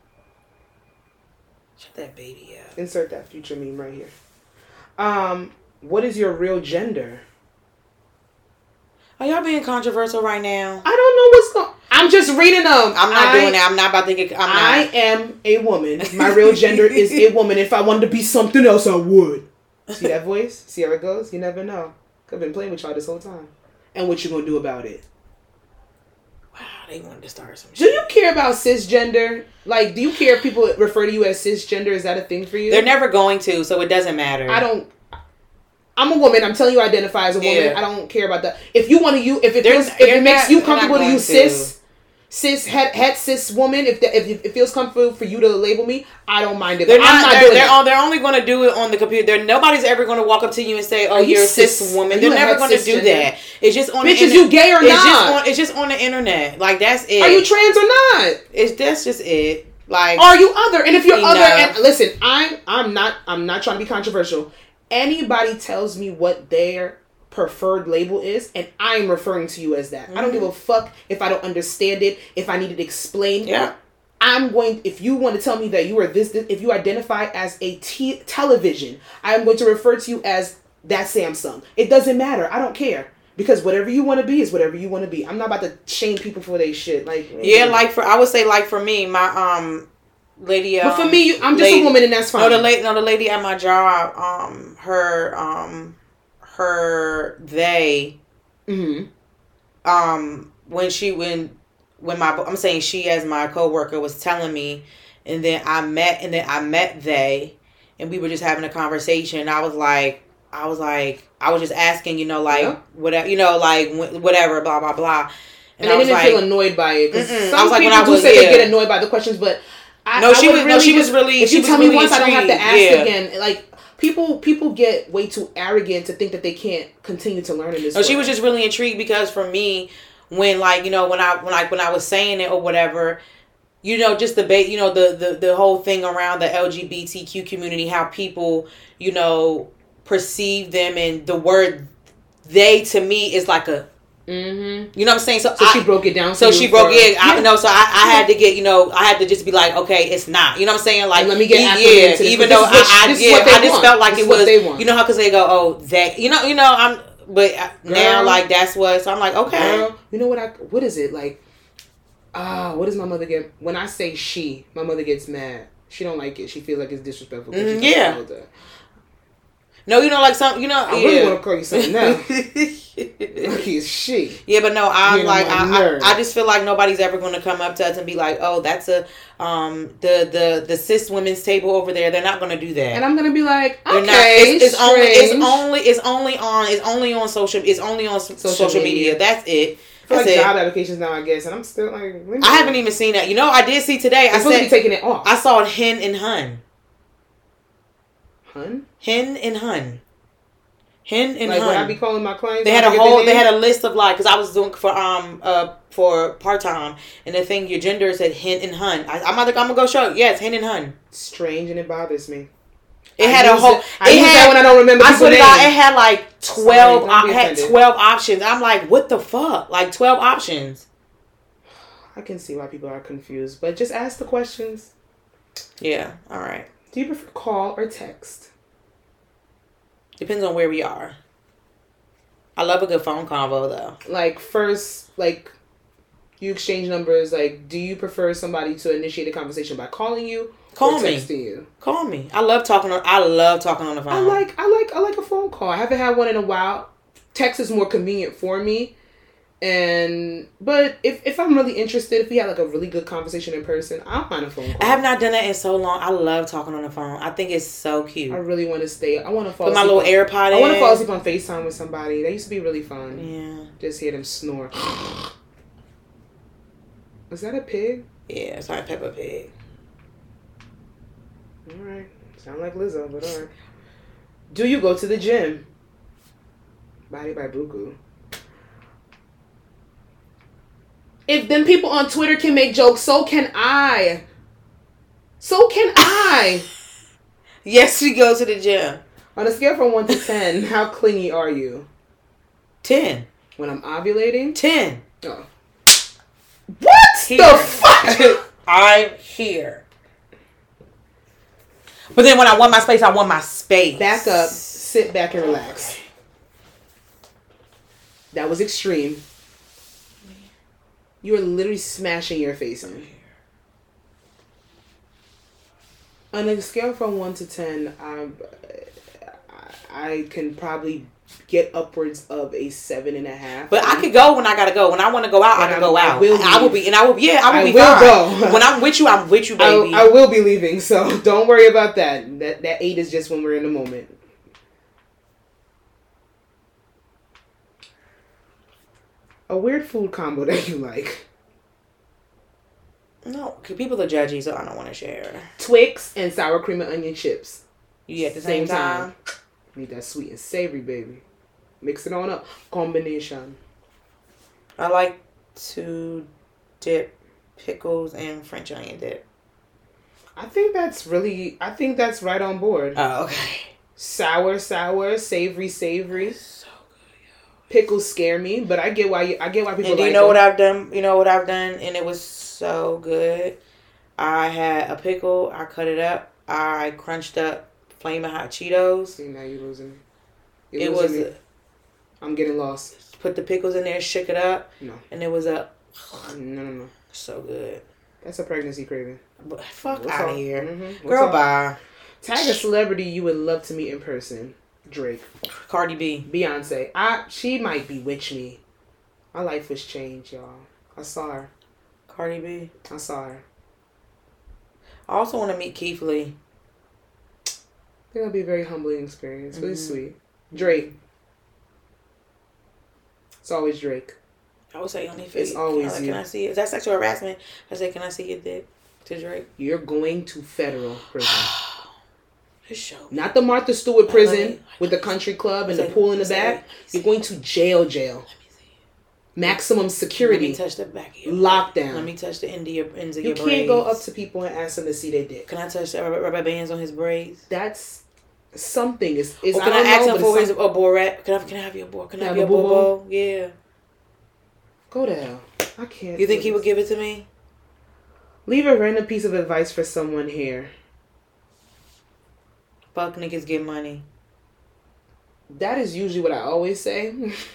A: Shut that baby up.
B: Insert that future meme right here. Um, what is your real gender?
A: Are y'all being controversial right now?
B: I don't know what's going. I'm just reading them.
A: I'm not
B: I,
A: doing that. I'm not about to get. I'm
B: I
A: not.
B: am a woman. My real gender is a woman. If I wanted to be something else, I would. See that voice? See how it goes? You never know. I've been playing with y'all this whole time. And what you gonna do about it?
A: Wow, they wanted to start some
B: Do
A: shit.
B: you care about cisgender? Like, do you care if people refer to you as cisgender? Is that a thing for you?
A: They're never going to, so it doesn't matter.
B: I don't. I'm a woman. I'm telling you, identify as a woman.
A: Yeah.
B: I don't care about that. If you want to use, if it
A: They're-
B: feels, if
A: you're
B: it makes
A: not-
B: you
A: you're not
B: comfortable to
A: going
B: use
A: to.
B: cis, cis het, het cis woman, if the, if it feels comfortable for you to label me, I don't mind it.
A: They're
B: But
A: not.
B: I'm not
A: they're,
B: doing
A: they're,
B: that.
A: on, they're only going to do it on the computer. They're, nobody's ever going to walk up to you and say, "Oh,
B: Are you
A: you're a
B: cis-
A: cis
B: are
A: woman."
B: you
A: They're
B: a
A: never
B: het
A: going to do
B: cisgender?
A: that. It's just on.
B: Bitches,
A: the internet.
B: you gay or
A: it's
B: not?
A: Just on, it's just on the internet. Like that's it.
B: Are you trans or not?
A: It's that's just it. Like
B: Are you other? And if you're
A: Enough.
B: other, and listen, I'm I'm not I'm not trying to be controversial. Anybody tells me what their preferred label is, and I'm referring to you as that. Mm-hmm. I don't give a fuck if I don't understand it, if I need it explained.
A: Yeah.
B: I'm going, if you want to tell me that you are this, this if you identify as a t- television, I'm going to refer to you as that Samsung. It doesn't matter. I don't care. Because whatever you want to be is whatever you want to be. I'm not about to shame people for their shit. Like
A: yeah, like for I would say like for me, my um lady. Um,
B: but for me, you, I'm just
A: lady,
B: a woman, and that's fine.
A: No, the lady, no, the lady at my job. Um, her um, her they.
B: Mm-hmm.
A: Um, when she when when my I'm saying she as my coworker was telling me, and then I met and then I met they, and we were just having a conversation. I was like. I was like, I was just asking, you know, like,
B: yeah.
A: whatever, you know, like, whatever, blah, blah, blah.
B: And, and I, I didn't
A: like,
B: feel annoyed by it. Because some
A: I was like,
B: people
A: when I
B: do
A: was,
B: say
A: yeah.
B: they get annoyed by the questions, but I,
A: no,
B: I
A: she
B: would
A: was,
B: really
A: no, she
B: just,
A: was really,
B: if
A: she
B: you
A: was
B: tell
A: really
B: me once,
A: intrigued.
B: I don't have to ask
A: yeah.
B: again. Like, people people get way too arrogant to think that they can't continue to learn in this
A: No,
B: world.
A: she was just really intrigued because for me, when, like, you know, when I, when I, when I was saying it or whatever, you know, just the, ba- you know, the, the, the whole thing around the L G B T Q community, how people, you know, perceive them, and the word they to me is like a
B: mm-hmm.
A: you know what I'm saying, so,
B: so
A: I,
B: she broke it down
A: so she broke
B: for,
A: it I
B: yeah.
A: know so I, I had to get you know I had to just be like, okay, it's not, you know what I'm saying, like,
B: and let me get
A: yeah,
B: to this,
A: even
B: this
A: though
B: is what,
A: I, I
B: this
A: yeah
B: is what they
A: I just
B: want.
A: felt like
B: this
A: it was
B: they want.
A: You know how, because they go, oh, that, you know you know I'm but
B: Girl,
A: now like that's what, so I'm like, okay,
B: girl, you know what I what is it like ah uh, what does my mother get when I say she my mother gets mad. She don't like it. She feels like it's disrespectful.
A: Mm, yeah. No, you know, like some, you know,
B: I
A: yeah.
B: really want to call you something now. Like it's she.
A: Yeah, but no, I'm
B: You know,
A: like,
B: my
A: I,
B: nerve.
A: I, I just feel like nobody's ever going to come up to us and be like, oh, that's a, um, the, the, the cis women's table over there. They're not going to do that.
B: And I'm going to be like, okay,
A: They're not, it's, it's only, it's
B: strange.
A: only, it's only on, it's only on social, it's only on social, social media.
B: media.
A: That's it.
B: I feel
A: That's
B: like
A: it.
B: job applications now, I guess, and I'm still like, let me-
A: I haven't even seen that. You know, I did see today.
B: I'm
A: I
B: supposed to be
A: said,
B: taking it off.
A: I saw Hen and Hun.
B: Hun?
A: Hen and Hun. Hen and
B: like
A: hun.
B: what I be calling my clients.
A: They had a whole. They had a list of like, because I was doing for um uh for part time, and the thing your gender said hen and hun. I, I'm gonna I'm gonna go show. Yes, hen and hun.
B: Strange, and it bothers me.
A: It
B: I
A: had a whole.
B: It, I
A: it
B: use
A: had,
B: that when I don't remember.
A: I swear to God, it had like twelve.
B: Sorry,
A: op- had twelve options. I'm like, what the fuck? Like twelve options.
B: I can see why people are confused, but just ask the questions.
A: Yeah. All right.
B: Do you prefer call or text?
A: Depends on where we are. I love a good phone convo though.
B: Like first, like you exchange numbers. Like, do you prefer somebody to initiate a conversation by calling you?
A: Call
B: or
A: me.
B: Texting you.
A: Call me. I love talking on. I love talking on the phone.
B: I like. I like. I like a phone call. I haven't had one in a while. Text is more convenient for me. And but if if I'm really interested, if we had like a really good conversation in person, I don't mind a phone call.
A: I have not done that in so long. I love talking on the phone. I think it's so cute.
B: I really want to stay. I want to fall.
A: Put my little AirPod in.
B: I want to fall asleep on FaceTime with somebody. That used to be really fun.
A: Yeah.
B: Just hear them snore. Is that a pig?
A: Yeah, it's like Peppa Pig.
B: All right. Sound like Lizzo, but all right. Do you go to the gym? Body by Buku. If them people on Twitter can make jokes, so can I. So can I.
A: Yes, we go to the gym.
B: On a scale from one to ten, how clingy are you?
A: Ten.
B: When I'm ovulating?
A: Ten.
B: Oh. What
A: Here.
B: the fuck?
A: I'm here. But then when I want my space, I want my space.
B: Back up, sit back and relax. That was extreme. You were literally smashing your face in. On a scale from one to ten, I, I can probably get upwards of a seven and a half.
A: But I could go when I gotta go. When I want to go out,
B: But
A: I can
B: I-
A: go
B: I
A: out.
B: will
A: I will
B: leave.
A: be, and I will. Yeah, I will
B: I
A: be
B: will
A: fine.
B: go.
A: When I'm with you, I'm with you, baby.
B: I, I will be leaving, so don't worry about that. That that eight is just when we're in the moment. A weird food combo that you like.
A: No, because people are judgy, so I don't want to share.
B: Twix and sour cream and onion chips.
A: You at the same,
B: Same
A: time.
B: time. Need that sweet and savory, baby. Mix it on up. Combination.
A: I like to dip pickles and French onion dip.
B: I think that's really, I think that's right on board.
A: Oh, okay.
B: Sour, sour, savory, savory.
A: So good, yo.
B: Pickles scare me, but I get why you, I get why people
A: And do
B: like
A: you know
B: them.
A: what I've done? You know what I've done, and it was so good. I had a pickle. I cut it up. I crunched up Flamin' Hot Cheetos.
B: See, now you're losing me. You're
A: It
B: losing
A: was.
B: me. I'm getting lost.
A: Put the pickles in there, shook it up,
B: No.
A: and it was a
B: No, no, no.
A: so good.
B: That's a pregnancy craving.
A: But fuck
B: What's
A: out
B: up?
A: of here,
B: Mm-hmm.
A: girl. Bye.
B: Tag a celebrity you would love to meet in person. Drake.
A: Cardi B.
B: Beyonce. I she might bewitch me. My life was changed, y'all. I saw her.
A: Cardi B.
B: I saw her.
A: I also want to meet Keith Lee.
B: I think it'll be a very humbling experience. Really
A: Mm-hmm.
B: sweet. Drake. It's always Drake.
A: I would say only feet.
B: It's always
A: I like,
B: you.
A: Can I see it? Is that sexual harassment? I say, can I see your dick to Drake?
B: You're going to federal prison.
A: His show.
B: Not the Martha Stewart prison
A: Let me-
B: with the country club and
A: Say-
B: the pool in the
A: say-
B: back. You're going to jail, jail.
A: Let me see.
B: Maximum
A: Let
B: security.
A: me touch the back of your
B: Lockdown.
A: Let me touch the end of your ends of
B: You
A: your
B: can't
A: braids.
B: go up to people and ask them to see their dick.
A: Can I touch the rubber, rubber bands on his braids?
B: That's something. It's, it's
A: Or can
B: I,
A: I,
B: don't
A: ask
B: know,
A: him
B: but
A: for
B: it's
A: his a borat? Can I can I have your boy? Can I have
B: Have
A: your
B: a boo-boo?
A: bobo? Yeah.
B: Go to hell. I can't.
A: You think
B: do
A: he would
B: this.
A: give it to me?
B: Leave a random piece of advice for someone here.
A: Fuck niggas get money.
B: That is usually what I always say.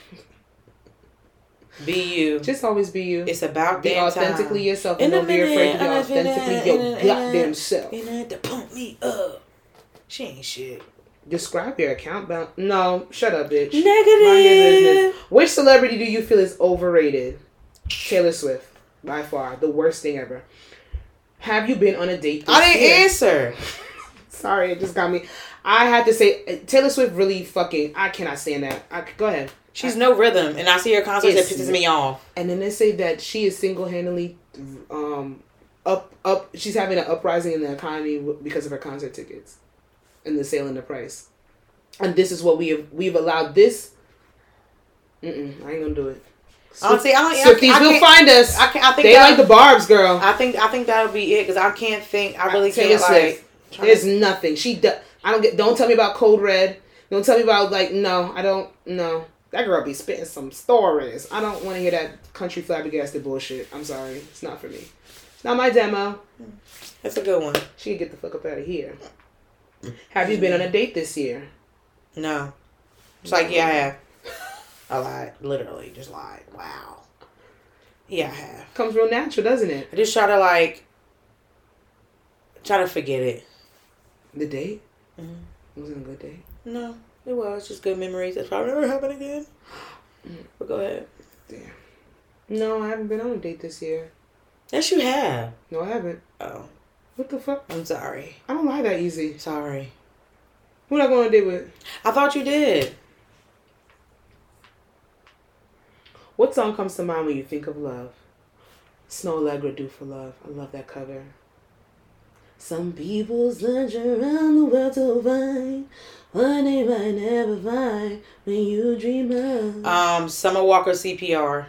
A: Be you.
B: Just always be you.
A: It's about
B: Be
A: damn
B: authentically
A: time.
B: yourself
A: In
B: and
A: a
B: don't be afraid to be
A: minute,
B: authentically
A: in a-
B: your
A: in a- in a-
B: goddamn self.
A: You know, to pump me up. She ain't shit.
B: Describe your account balance. No, shut up, bitch.
A: Negative.
B: Mind your business. Which celebrity do you feel is overrated? Taylor Swift. By far. The worst thing ever. Have you been on a date this
A: I didn't
B: year?
A: answer.
B: Sorry, it just got me. I had to say, Taylor Swift really fucking, I cannot stand that. I, go ahead.
A: She's no rhythm, and I see her concerts. It
B: It's-
A: pisses me off.
B: And then they say that she is single-handedly um, up, up, she's having an uprising in the economy w- because of her concert tickets and the sale and the price. and this is what we have we've allowed this. Mm-mm, I ain't gonna do it.
A: Honestly, I don't.
B: Swifties
A: I, I
B: will find us.
A: I, can't, I think
B: they like the Barbs, girl.
A: I think I think that'll be it because I can't think. I really
B: Taylor
A: can't
B: Swift.
A: like.
B: There's
A: to...
B: nothing. She. Do, I don't get. Don't tell me about Code Red. Don't tell me about like. No, I don't. No, that girl be spitting some stories. I don't want to hear that country flabbergasted bullshit. I'm sorry. It's not for me. It's not my demo.
A: That's a good one.
B: She can get the fuck up out of here. Have you been on a date this year?
A: No. It's like yeah, I have. I lied. Literally, just lied. Wow. Yeah, I have.
B: Comes real natural, doesn't it?
A: I just try to like try to forget it.
B: The date?
A: Mm-hmm.
B: It wasn't a good date.
A: No, it was just good memories. That's probably never happen again. But go ahead.
B: Damn. No, I haven't been on a date this year.
A: Yes, you have.
B: No, I haven't.
A: Oh,
B: what the fuck?
A: I'm sorry.
B: I don't lie that easy.
A: Sorry.
B: Who am I going on a date with?
A: I thought you did.
B: What song comes to mind when you think of love? Snow Allegra, Do for Love. I love that cover. Some people search around the world to find what they might never find when you dream of.
A: Um, Summer Walker, C P R.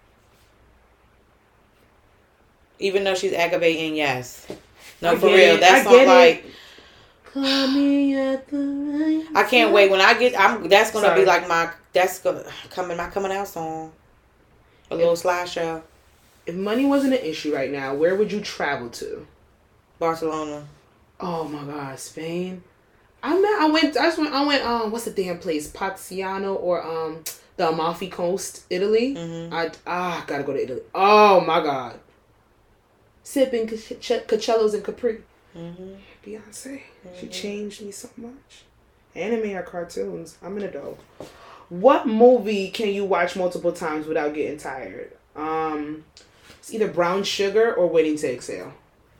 A: Even though she's aggravating, yes. No,
B: I
A: for
B: get
A: real.
B: it.
A: That
B: I
A: song,
B: get
A: like,
B: Call me at the right
A: I can't wait when I get. I'm. That's gonna
B: Sorry.
A: be like my. That's gonna coming. My coming out song. A little slideshow.
B: If money wasn't an issue right now, where would you travel to?
A: Barcelona.
B: Oh my God, Spain. I met, I went. I just went. I went. Um, what's the damn place? Pozziano or um the Amalfi Coast, Italy.
A: Mm-hmm.
B: I ah gotta go to Italy. Oh my God. Sipping Coachellos and Capri.
A: Mm-hmm.
B: Beyonce.
A: Mm-hmm.
B: She changed me so much. Anime or cartoons. I'm an adult. What movie can you watch multiple times without getting tired? Um, it's either Brown Sugar or Waiting to Exhale.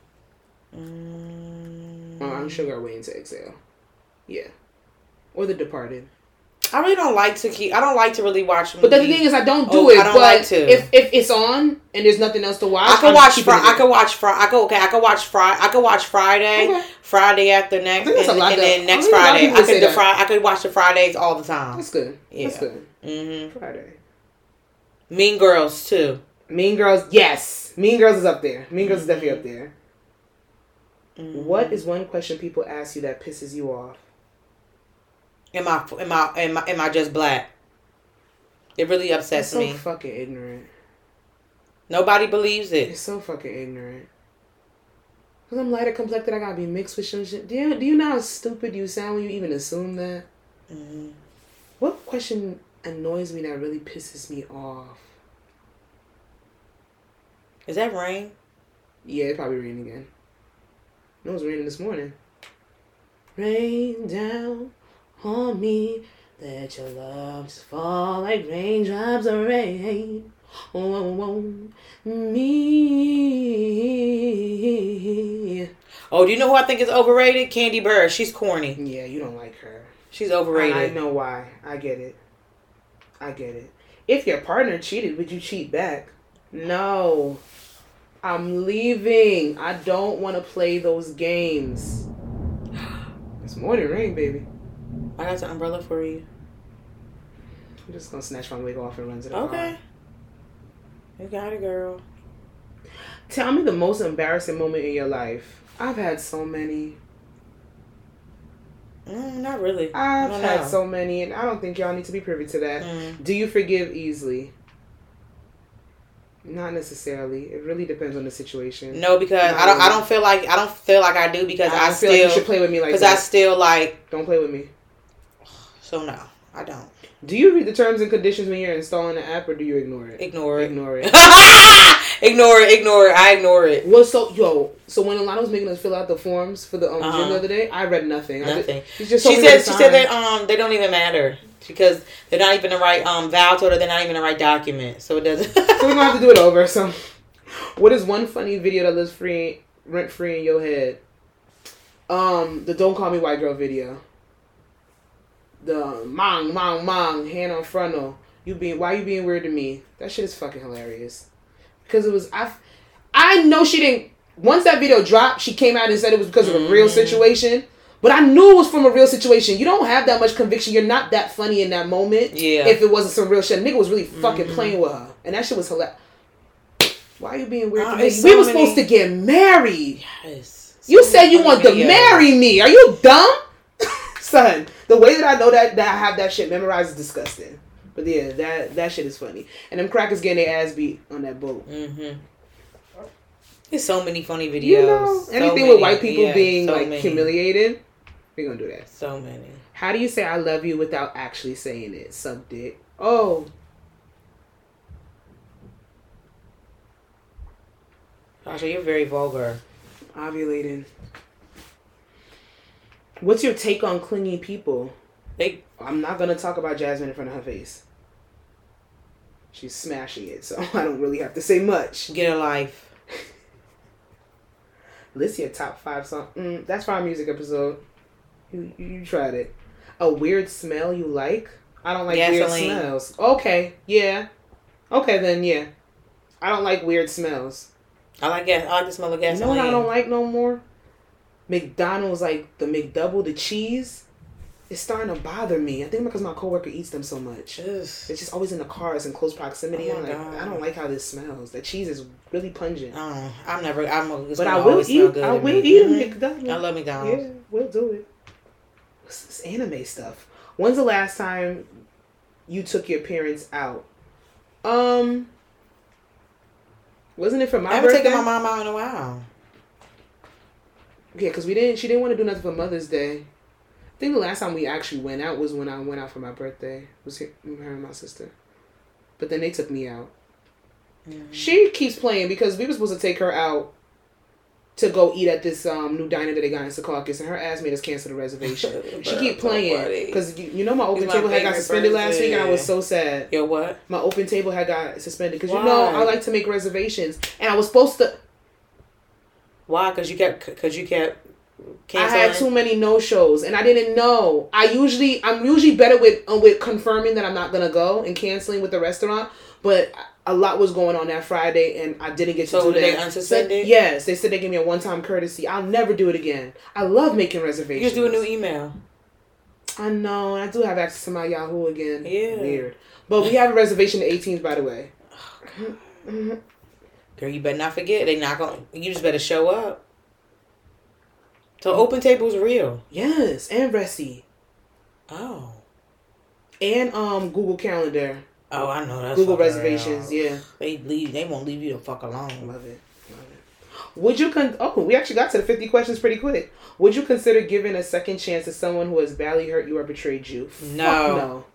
A: Mm.
B: Brown Sugar or Waiting to Exhale. Yeah. Or The Departed.
A: I really don't like to keep. I don't like to really watch movies.
B: But the thing is, I don't do
A: oh,
B: it.
A: I don't
B: but
A: like to.
B: If if it's on and there's nothing else to watch,
A: I could
B: I'm
A: watch.
B: keeping
A: Fri-
B: it in.
A: I could watch. Fri- I could. Okay. I could watch Friday. I could watch Friday.
B: Okay.
A: Friday after next,
B: I think that's
A: and,
B: a lot
A: and
B: to-
A: then next
B: I think a lot of
A: Friday.
B: people
A: I could.
B: say
A: The
B: that.
A: Fri- I could watch the Fridays all the time.
B: That's good.
A: Yeah.
B: That's good.
A: Mm-hmm.
B: Friday.
A: Mean Girls too.
B: Mean Girls, yes. Mean Girls is up there. Mean Girls
A: Mm-hmm.
B: is definitely up there.
A: Mm-hmm.
B: What is one question people ask you that pisses you off?
A: Am I? Am I? Am I? Am I just black? It really
B: It's
A: upsets
B: so
A: me.
B: fucking ignorant.
A: Nobody believes it.
B: It's so fucking ignorant. Cause I'm lighter complected, I gotta be mixed with some shit. Do you do you know how stupid you sound when you even assume that?
A: Mm-hmm.
B: What question annoys me that really pisses me off?
A: Is that rain?
B: Yeah, it probably rained again. No, it was raining this morning. Rain down on me. Let your love just fall like raindrops of rain. Oh, oh, oh, me.
A: Oh, do you know who I think is overrated? Candy Burr. She's corny.
B: Yeah, you don't like her.
A: She's overrated.
B: I know why. I get it. I get it. If your partner cheated, would you cheat back? No. I'm leaving. I don't want to play those games. It's morning rain, baby.
A: I got an umbrella for you.
B: I'm just gonna snatch my wig off and run to the
A: Okay.
B: car.
A: You got it, girl.
B: Tell me the most embarrassing moment in your life. I've had so many.
A: Mm, not really.
B: I've
A: I don't
B: had
A: know.
B: so many, and I don't think y'all need to be privy to that.
A: Mm.
B: Do you forgive easily? Not necessarily. It really depends on the situation.
A: No, because
B: Not
A: I don't. I
B: really.
A: don't feel like I don't feel like I do because
B: I,
A: I,
B: don't feel
A: still
B: like you should play with me like
A: because
B: that.
A: I still like.
B: Don't play with me.
A: So no, I don't.
B: Do you read the terms and conditions when you're installing the app, or do you ignore it?
A: Ignore it.
B: Ignore it.
A: Ignore it. Ignore it. I ignore it.
B: Well, so yo, so when Alana was making us fill out the forms for the um,
A: Uh-huh.
B: gym the other day, I read nothing. I
A: Nothing.
B: Did, she just
A: She
B: told me
A: said.
B: to
A: She
B: sign.
A: said that um they don't even matter because they're not even the right um voucher or they're not even the right document. So it doesn't.
B: So we're gonna have to do it over. So, what is one funny video that lives free, rent free in your head? Um, the "Don't Call Me White Girl" video. The "Mong Mong Mong" hand on frontal. You being why you being weird to me? That shit is fucking hilarious. Because it was I. I know she didn't. Once that video dropped, she came out and said it was because of a real situation. But I knew it was from a real situation. You don't have that much conviction. You're not that funny in that moment.
A: Yeah.
B: If it wasn't some real shit. Nigga was really fucking
A: mm-hmm.
B: playing with her. And that shit was hilarious. Why are you being weird?
A: Oh,
B: we
A: so
B: were
A: many...
B: supposed to get married.
A: Yes. So
B: you said you wanted
A: videos.
B: to marry me. Are you dumb? Son, the way that I know that, that I have that shit memorized is disgusting. But yeah, that, that shit is funny. And them crackers getting their ass beat on that boat.
A: Mm-hmm. There's so many funny videos.
B: You know,
A: so
B: anything
A: many.
B: with white people
A: yeah,
B: being
A: so
B: like
A: many.
B: humiliated, we're gonna do that.
A: So many.
B: How do you say I love you without actually saying it? Suck dick. Oh.
A: Tasha, you're very vulgar.
B: Ovulating. What's your take on clingy people?
A: They.
B: I'm not gonna talk about Jasmine in front of her face. She's smashing it, so I don't really have to say much.
A: Get a life.
B: List your top five songs. Mm, that's for our music episode. You, you you tried it. A weird smell you like? I don't like
A: Gasoline.
B: weird smells. Okay, yeah. Okay, then yeah. I don't like weird smells.
A: I like gas. I like the smell of gasoline.
B: You know what I don't like no more? McDonald's, like the McDouble, the cheese. It's starting to bother me. I think because my coworker eats them so much.
A: Ugh.
B: It's just always in the cars in close proximity.
A: Oh
B: I'm
A: my
B: like,
A: God.
B: I don't like how this smells. The cheese is really pungent.
A: Oh, I'm never. I'm. A,
B: But I will eat. I will eat a McDonald's.
A: I love McDonald's.
B: Yeah, we'll do it. What's this anime stuff? When's the last time you took your parents out? Um, wasn't it for my
A: I haven't
B: birthday?
A: taken my mom out in a while.
B: Yeah, because we didn't. She didn't want to do nothing for Mother's Day. I think the last time we actually went out was when I went out for my birthday. It was her and my sister. But then they took me out. Mm-hmm. She keeps playing because we were supposed to take her out to go eat at this um, new diner that they got in Secaucus, and her ass made us cancel the reservation. She keep playing because you, you know my open
A: It's
B: table
A: my
B: had got suspended
A: birthday.
B: last week, and I was so sad.
A: Yo, what?
B: My open table had got suspended because you
A: Why?
B: know I like to make reservations, and I was supposed to.
A: Why? Because you kept. Because you kept. Canceling?
B: I had too many no shows, and I didn't know. I usually, I'm usually better with uh, with confirming that I'm not gonna go and canceling with the restaurant, but a lot was going on that Friday, and I didn't get to
A: so
B: do
A: did
B: that.
A: they unsuspended?
B: Yes, they said they gave me a one time courtesy. I'll never do it again. I love making reservations.
A: You just do a new email.
B: I know. I do have access to my Yahoo again.
A: Yeah.
B: Weird, but we have a reservation the eighteenth, by the way.
A: Oh, mm-hmm. Girl, you better not forget. They not gonna. You just better show up. So open table's real.
B: Yes, and Resi.
A: Oh.
B: And um Google Calendar.
A: Oh, I know that's
B: Google reservations. Real. Yeah.
A: They leave. They won't leave you the fuck alone.
B: Love it. Love it. Would you con? Oh, we actually got to the fifty questions pretty quick. Would you consider giving a second chance to someone who has badly hurt you or betrayed you?
A: No.
B: Fuck no.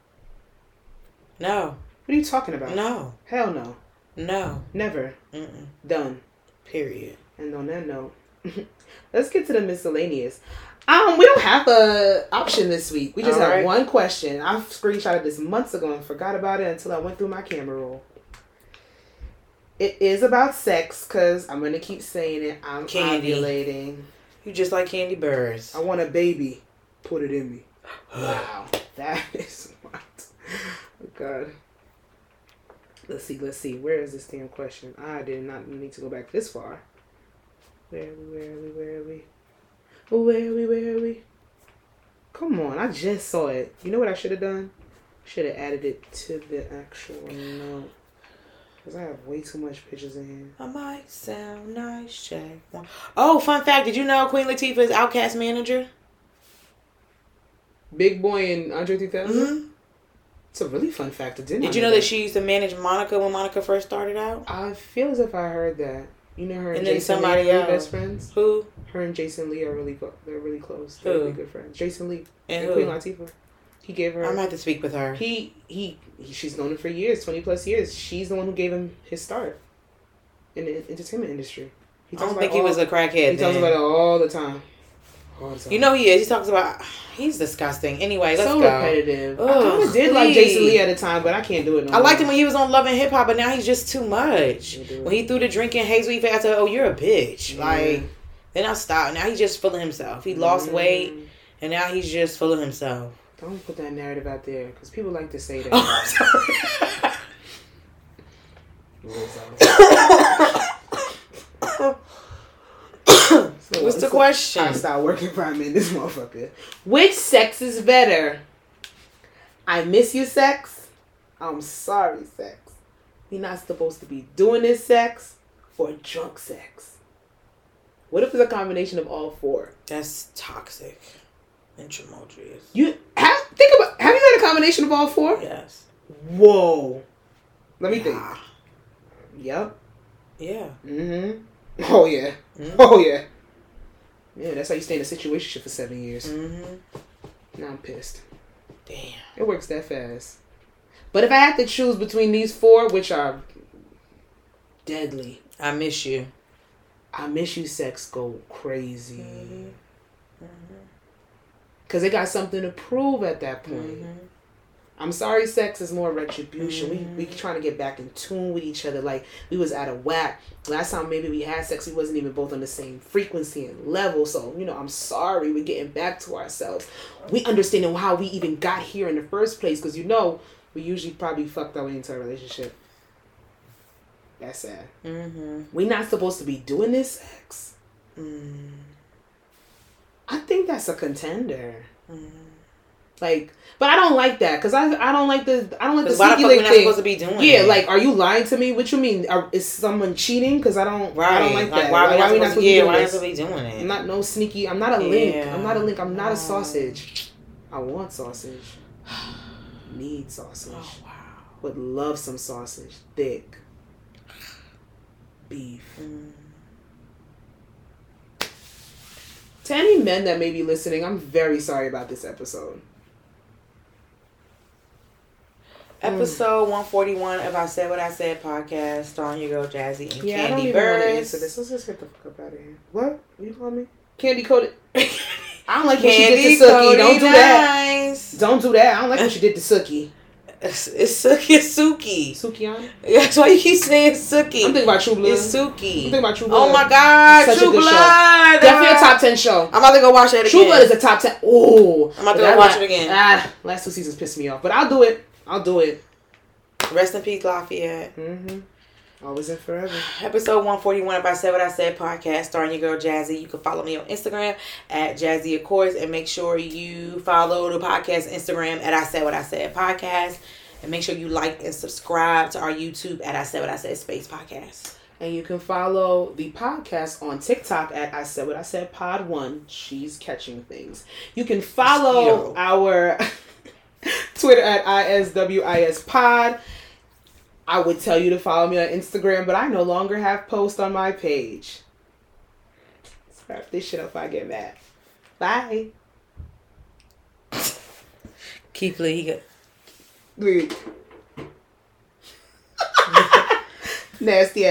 A: No.
B: What are you talking about?
A: No.
B: Hell no.
A: No.
B: Never.
A: Mm-mm.
B: Done.
A: Period.
B: And on that note, let's get to the miscellaneous. Um, we don't have a option this week. We just
A: All
B: have
A: right.
B: one question. I screenshotted this months ago and forgot about it until I went through my camera roll. It is about sex because I'm going to keep saying it. I'm
A: Candy.
B: ovulating.
A: You just like candy birds.
B: I want a baby. Put it in me. Wow. That is what. Oh, God. Let's see. Let's see. Where is this damn question? I did not need to go back this far. Where are we? Where are we? Where are we? Where are we? Where are we? Come on. I just saw it. You know what I should have done? Should have added it to the actual note. Because I have way too much pictures in here.
A: I might sound nice, check one. Oh, fun fact. Did you know Queen Latifah is Outkast manager?
B: Big Boy and Andre three thousand?
A: Mm-hmm.
B: It's a really fun fact. I didn't
A: Did you know that she used to manage Monica when Monica first started out?
B: I feel as if I heard that. You know her and,
A: And then
B: Jason
A: somebody
B: Lee are
A: else.
B: really best friends?
A: Who?
B: Her and Jason Lee are really go- they're really close. They're
A: Who?
B: really good friends. Jason Lee
A: And
B: and
A: who?
B: Queen Latifah. He gave her.
A: I'm gonna have to speak with her.
B: He, he he she's known him for years, twenty plus years. She's the one who gave him his start in the entertainment industry. He
A: I don't
B: about
A: think he
B: all-
A: was a crackhead.
B: He talks
A: then.
B: about it all the time. All the time.
A: You know he is. He talks about. He's disgusting. Anyway, let's
B: so
A: go.
B: repetitive.
A: Ugh,
B: I kind of did like
A: please.
B: Jason Lee at the time, but I can't do it no
A: I
B: more.
A: liked him when he was on Love and Hip Hop, but now he's just too much.
B: You do.
A: When he threw the drink in Hazel, he said, "Oh, you're a bitch."
B: Yeah.
A: Like, then I stopped. Now he's just full of himself. He lost
B: Mm.
A: weight, and now he's just full of himself.
B: Don't put that narrative out there, because people like to say that.
A: Oh, I'm sorry.
B: So
A: What's the question?
B: I start working for him in this motherfucker. Which sex is better? I miss you sex. I'm sorry sex. We're not supposed to be doing this sex or drunk sex. What if it's a combination of all four?
A: That's toxic and tumultuous.
B: You have think about. Have you had a combination of all four?
A: Yes.
B: Whoa. Let me
A: yeah.
B: think. Yep.
A: Yeah.
B: Mm-hmm. Oh yeah.
A: Mm-hmm.
B: Oh yeah. Yeah, that's how you stay in a situationship for seven years.
A: Mm-hmm.
B: Now I'm pissed.
A: Damn.
B: It works that fast. But if I had to choose between these four, which are deadly,
A: I miss you.
B: I miss you sex go crazy.
A: Mm-hmm. Mm-hmm.
B: Cause they got something to prove at that point.
A: Mm-hmm.
B: I'm sorry sex is more retribution.
A: Mm-hmm.
B: We we trying to get back in tune with each other. Like we was out of whack. Last time maybe we had sex, we wasn't even both on the same frequency and level. So, you know, I'm sorry. We're getting back to ourselves. We understanding how we even got here in the first place. Because, you know, we usually probably fucked our way into a relationship. That's sad.
A: Mm-hmm.
B: We're not supposed to be doing this sex.
A: Mm.
B: I think that's a contender.
A: Mm.
B: Like, but I don't like that because I I don't like the I don't like the
A: why the
B: sneaky
A: fuck
B: link
A: we not
B: thing.
A: supposed to be doing
B: Yeah,
A: it?
B: like, are you lying to me? What you mean? Are, is someone cheating? Because I don't
A: Right.
B: I don't like,
A: like
B: that.
A: Why,
B: Why,
A: why,
B: why we not supposed to be
A: yeah,
B: doing
A: why
B: this?
A: not supposed to be doing it?
B: I'm not no sneaky. I'm not a link.
A: Yeah.
B: I'm not a link. I'm not
A: No.
B: a sausage. I want sausage. Need sausage.
A: Oh wow.
B: Would love some sausage. Thick. Beef.
A: Mm.
B: To any men that may be listening, I'm very sorry about this episode.
A: Episode one forty-one of I Said What I Said podcast, starring your girl Jazzy and
B: Yeah, I don't
A: Candy
B: even want to
A: Burris.
B: answer this. Let's just get the fuck up out of here. What? What you call me? Candy coated. I don't like what she
A: Candy
B: did to Sookie. Don't do that.
A: nice.
B: Don't do that. I don't like what she did to Sookie.
A: It's, it's Sookie. It's Suki.
B: Sukiana?
A: That's why you keep saying Sookie.
B: I'm thinking about True Blood.
A: It's Suki.
B: I'm thinking about True Blood.
A: Oh my God,
B: Such
A: True
B: a good
A: Blood.
B: show. Definitely a top ten show.
A: I'm about to go watch that again.
B: True Blood is a top ten. Ooh.
A: I'm about to
B: But
A: go
B: I
A: watch
B: like-
A: it again.
B: Ah, last two seasons pissed me off. But I'll do it. I'll do it.
A: Rest in peace, Lafayette.
B: Mm-hmm. Always and forever.
A: Episode one forty-one of I Said What I Said podcast, starring your girl Jazzy. You can follow me on Instagram at Jazzy of course, and make sure you follow the podcast Instagram at I Said What I Said podcast, and make sure you like and subscribe to our YouTube at I Said What I Said Space Podcast.
B: And you can follow the podcast on TikTok at I Said What I Said Pod One. She's catching things. You can follow
A: Mosquito.
B: our Twitter at I S W I S Pod. I would tell you to follow me on Instagram, but I no longer have posts on my page. Let's wrap this shit up if I get mad. Bye.
A: Keith Lee, he got...
B: Wait. Nasty ass.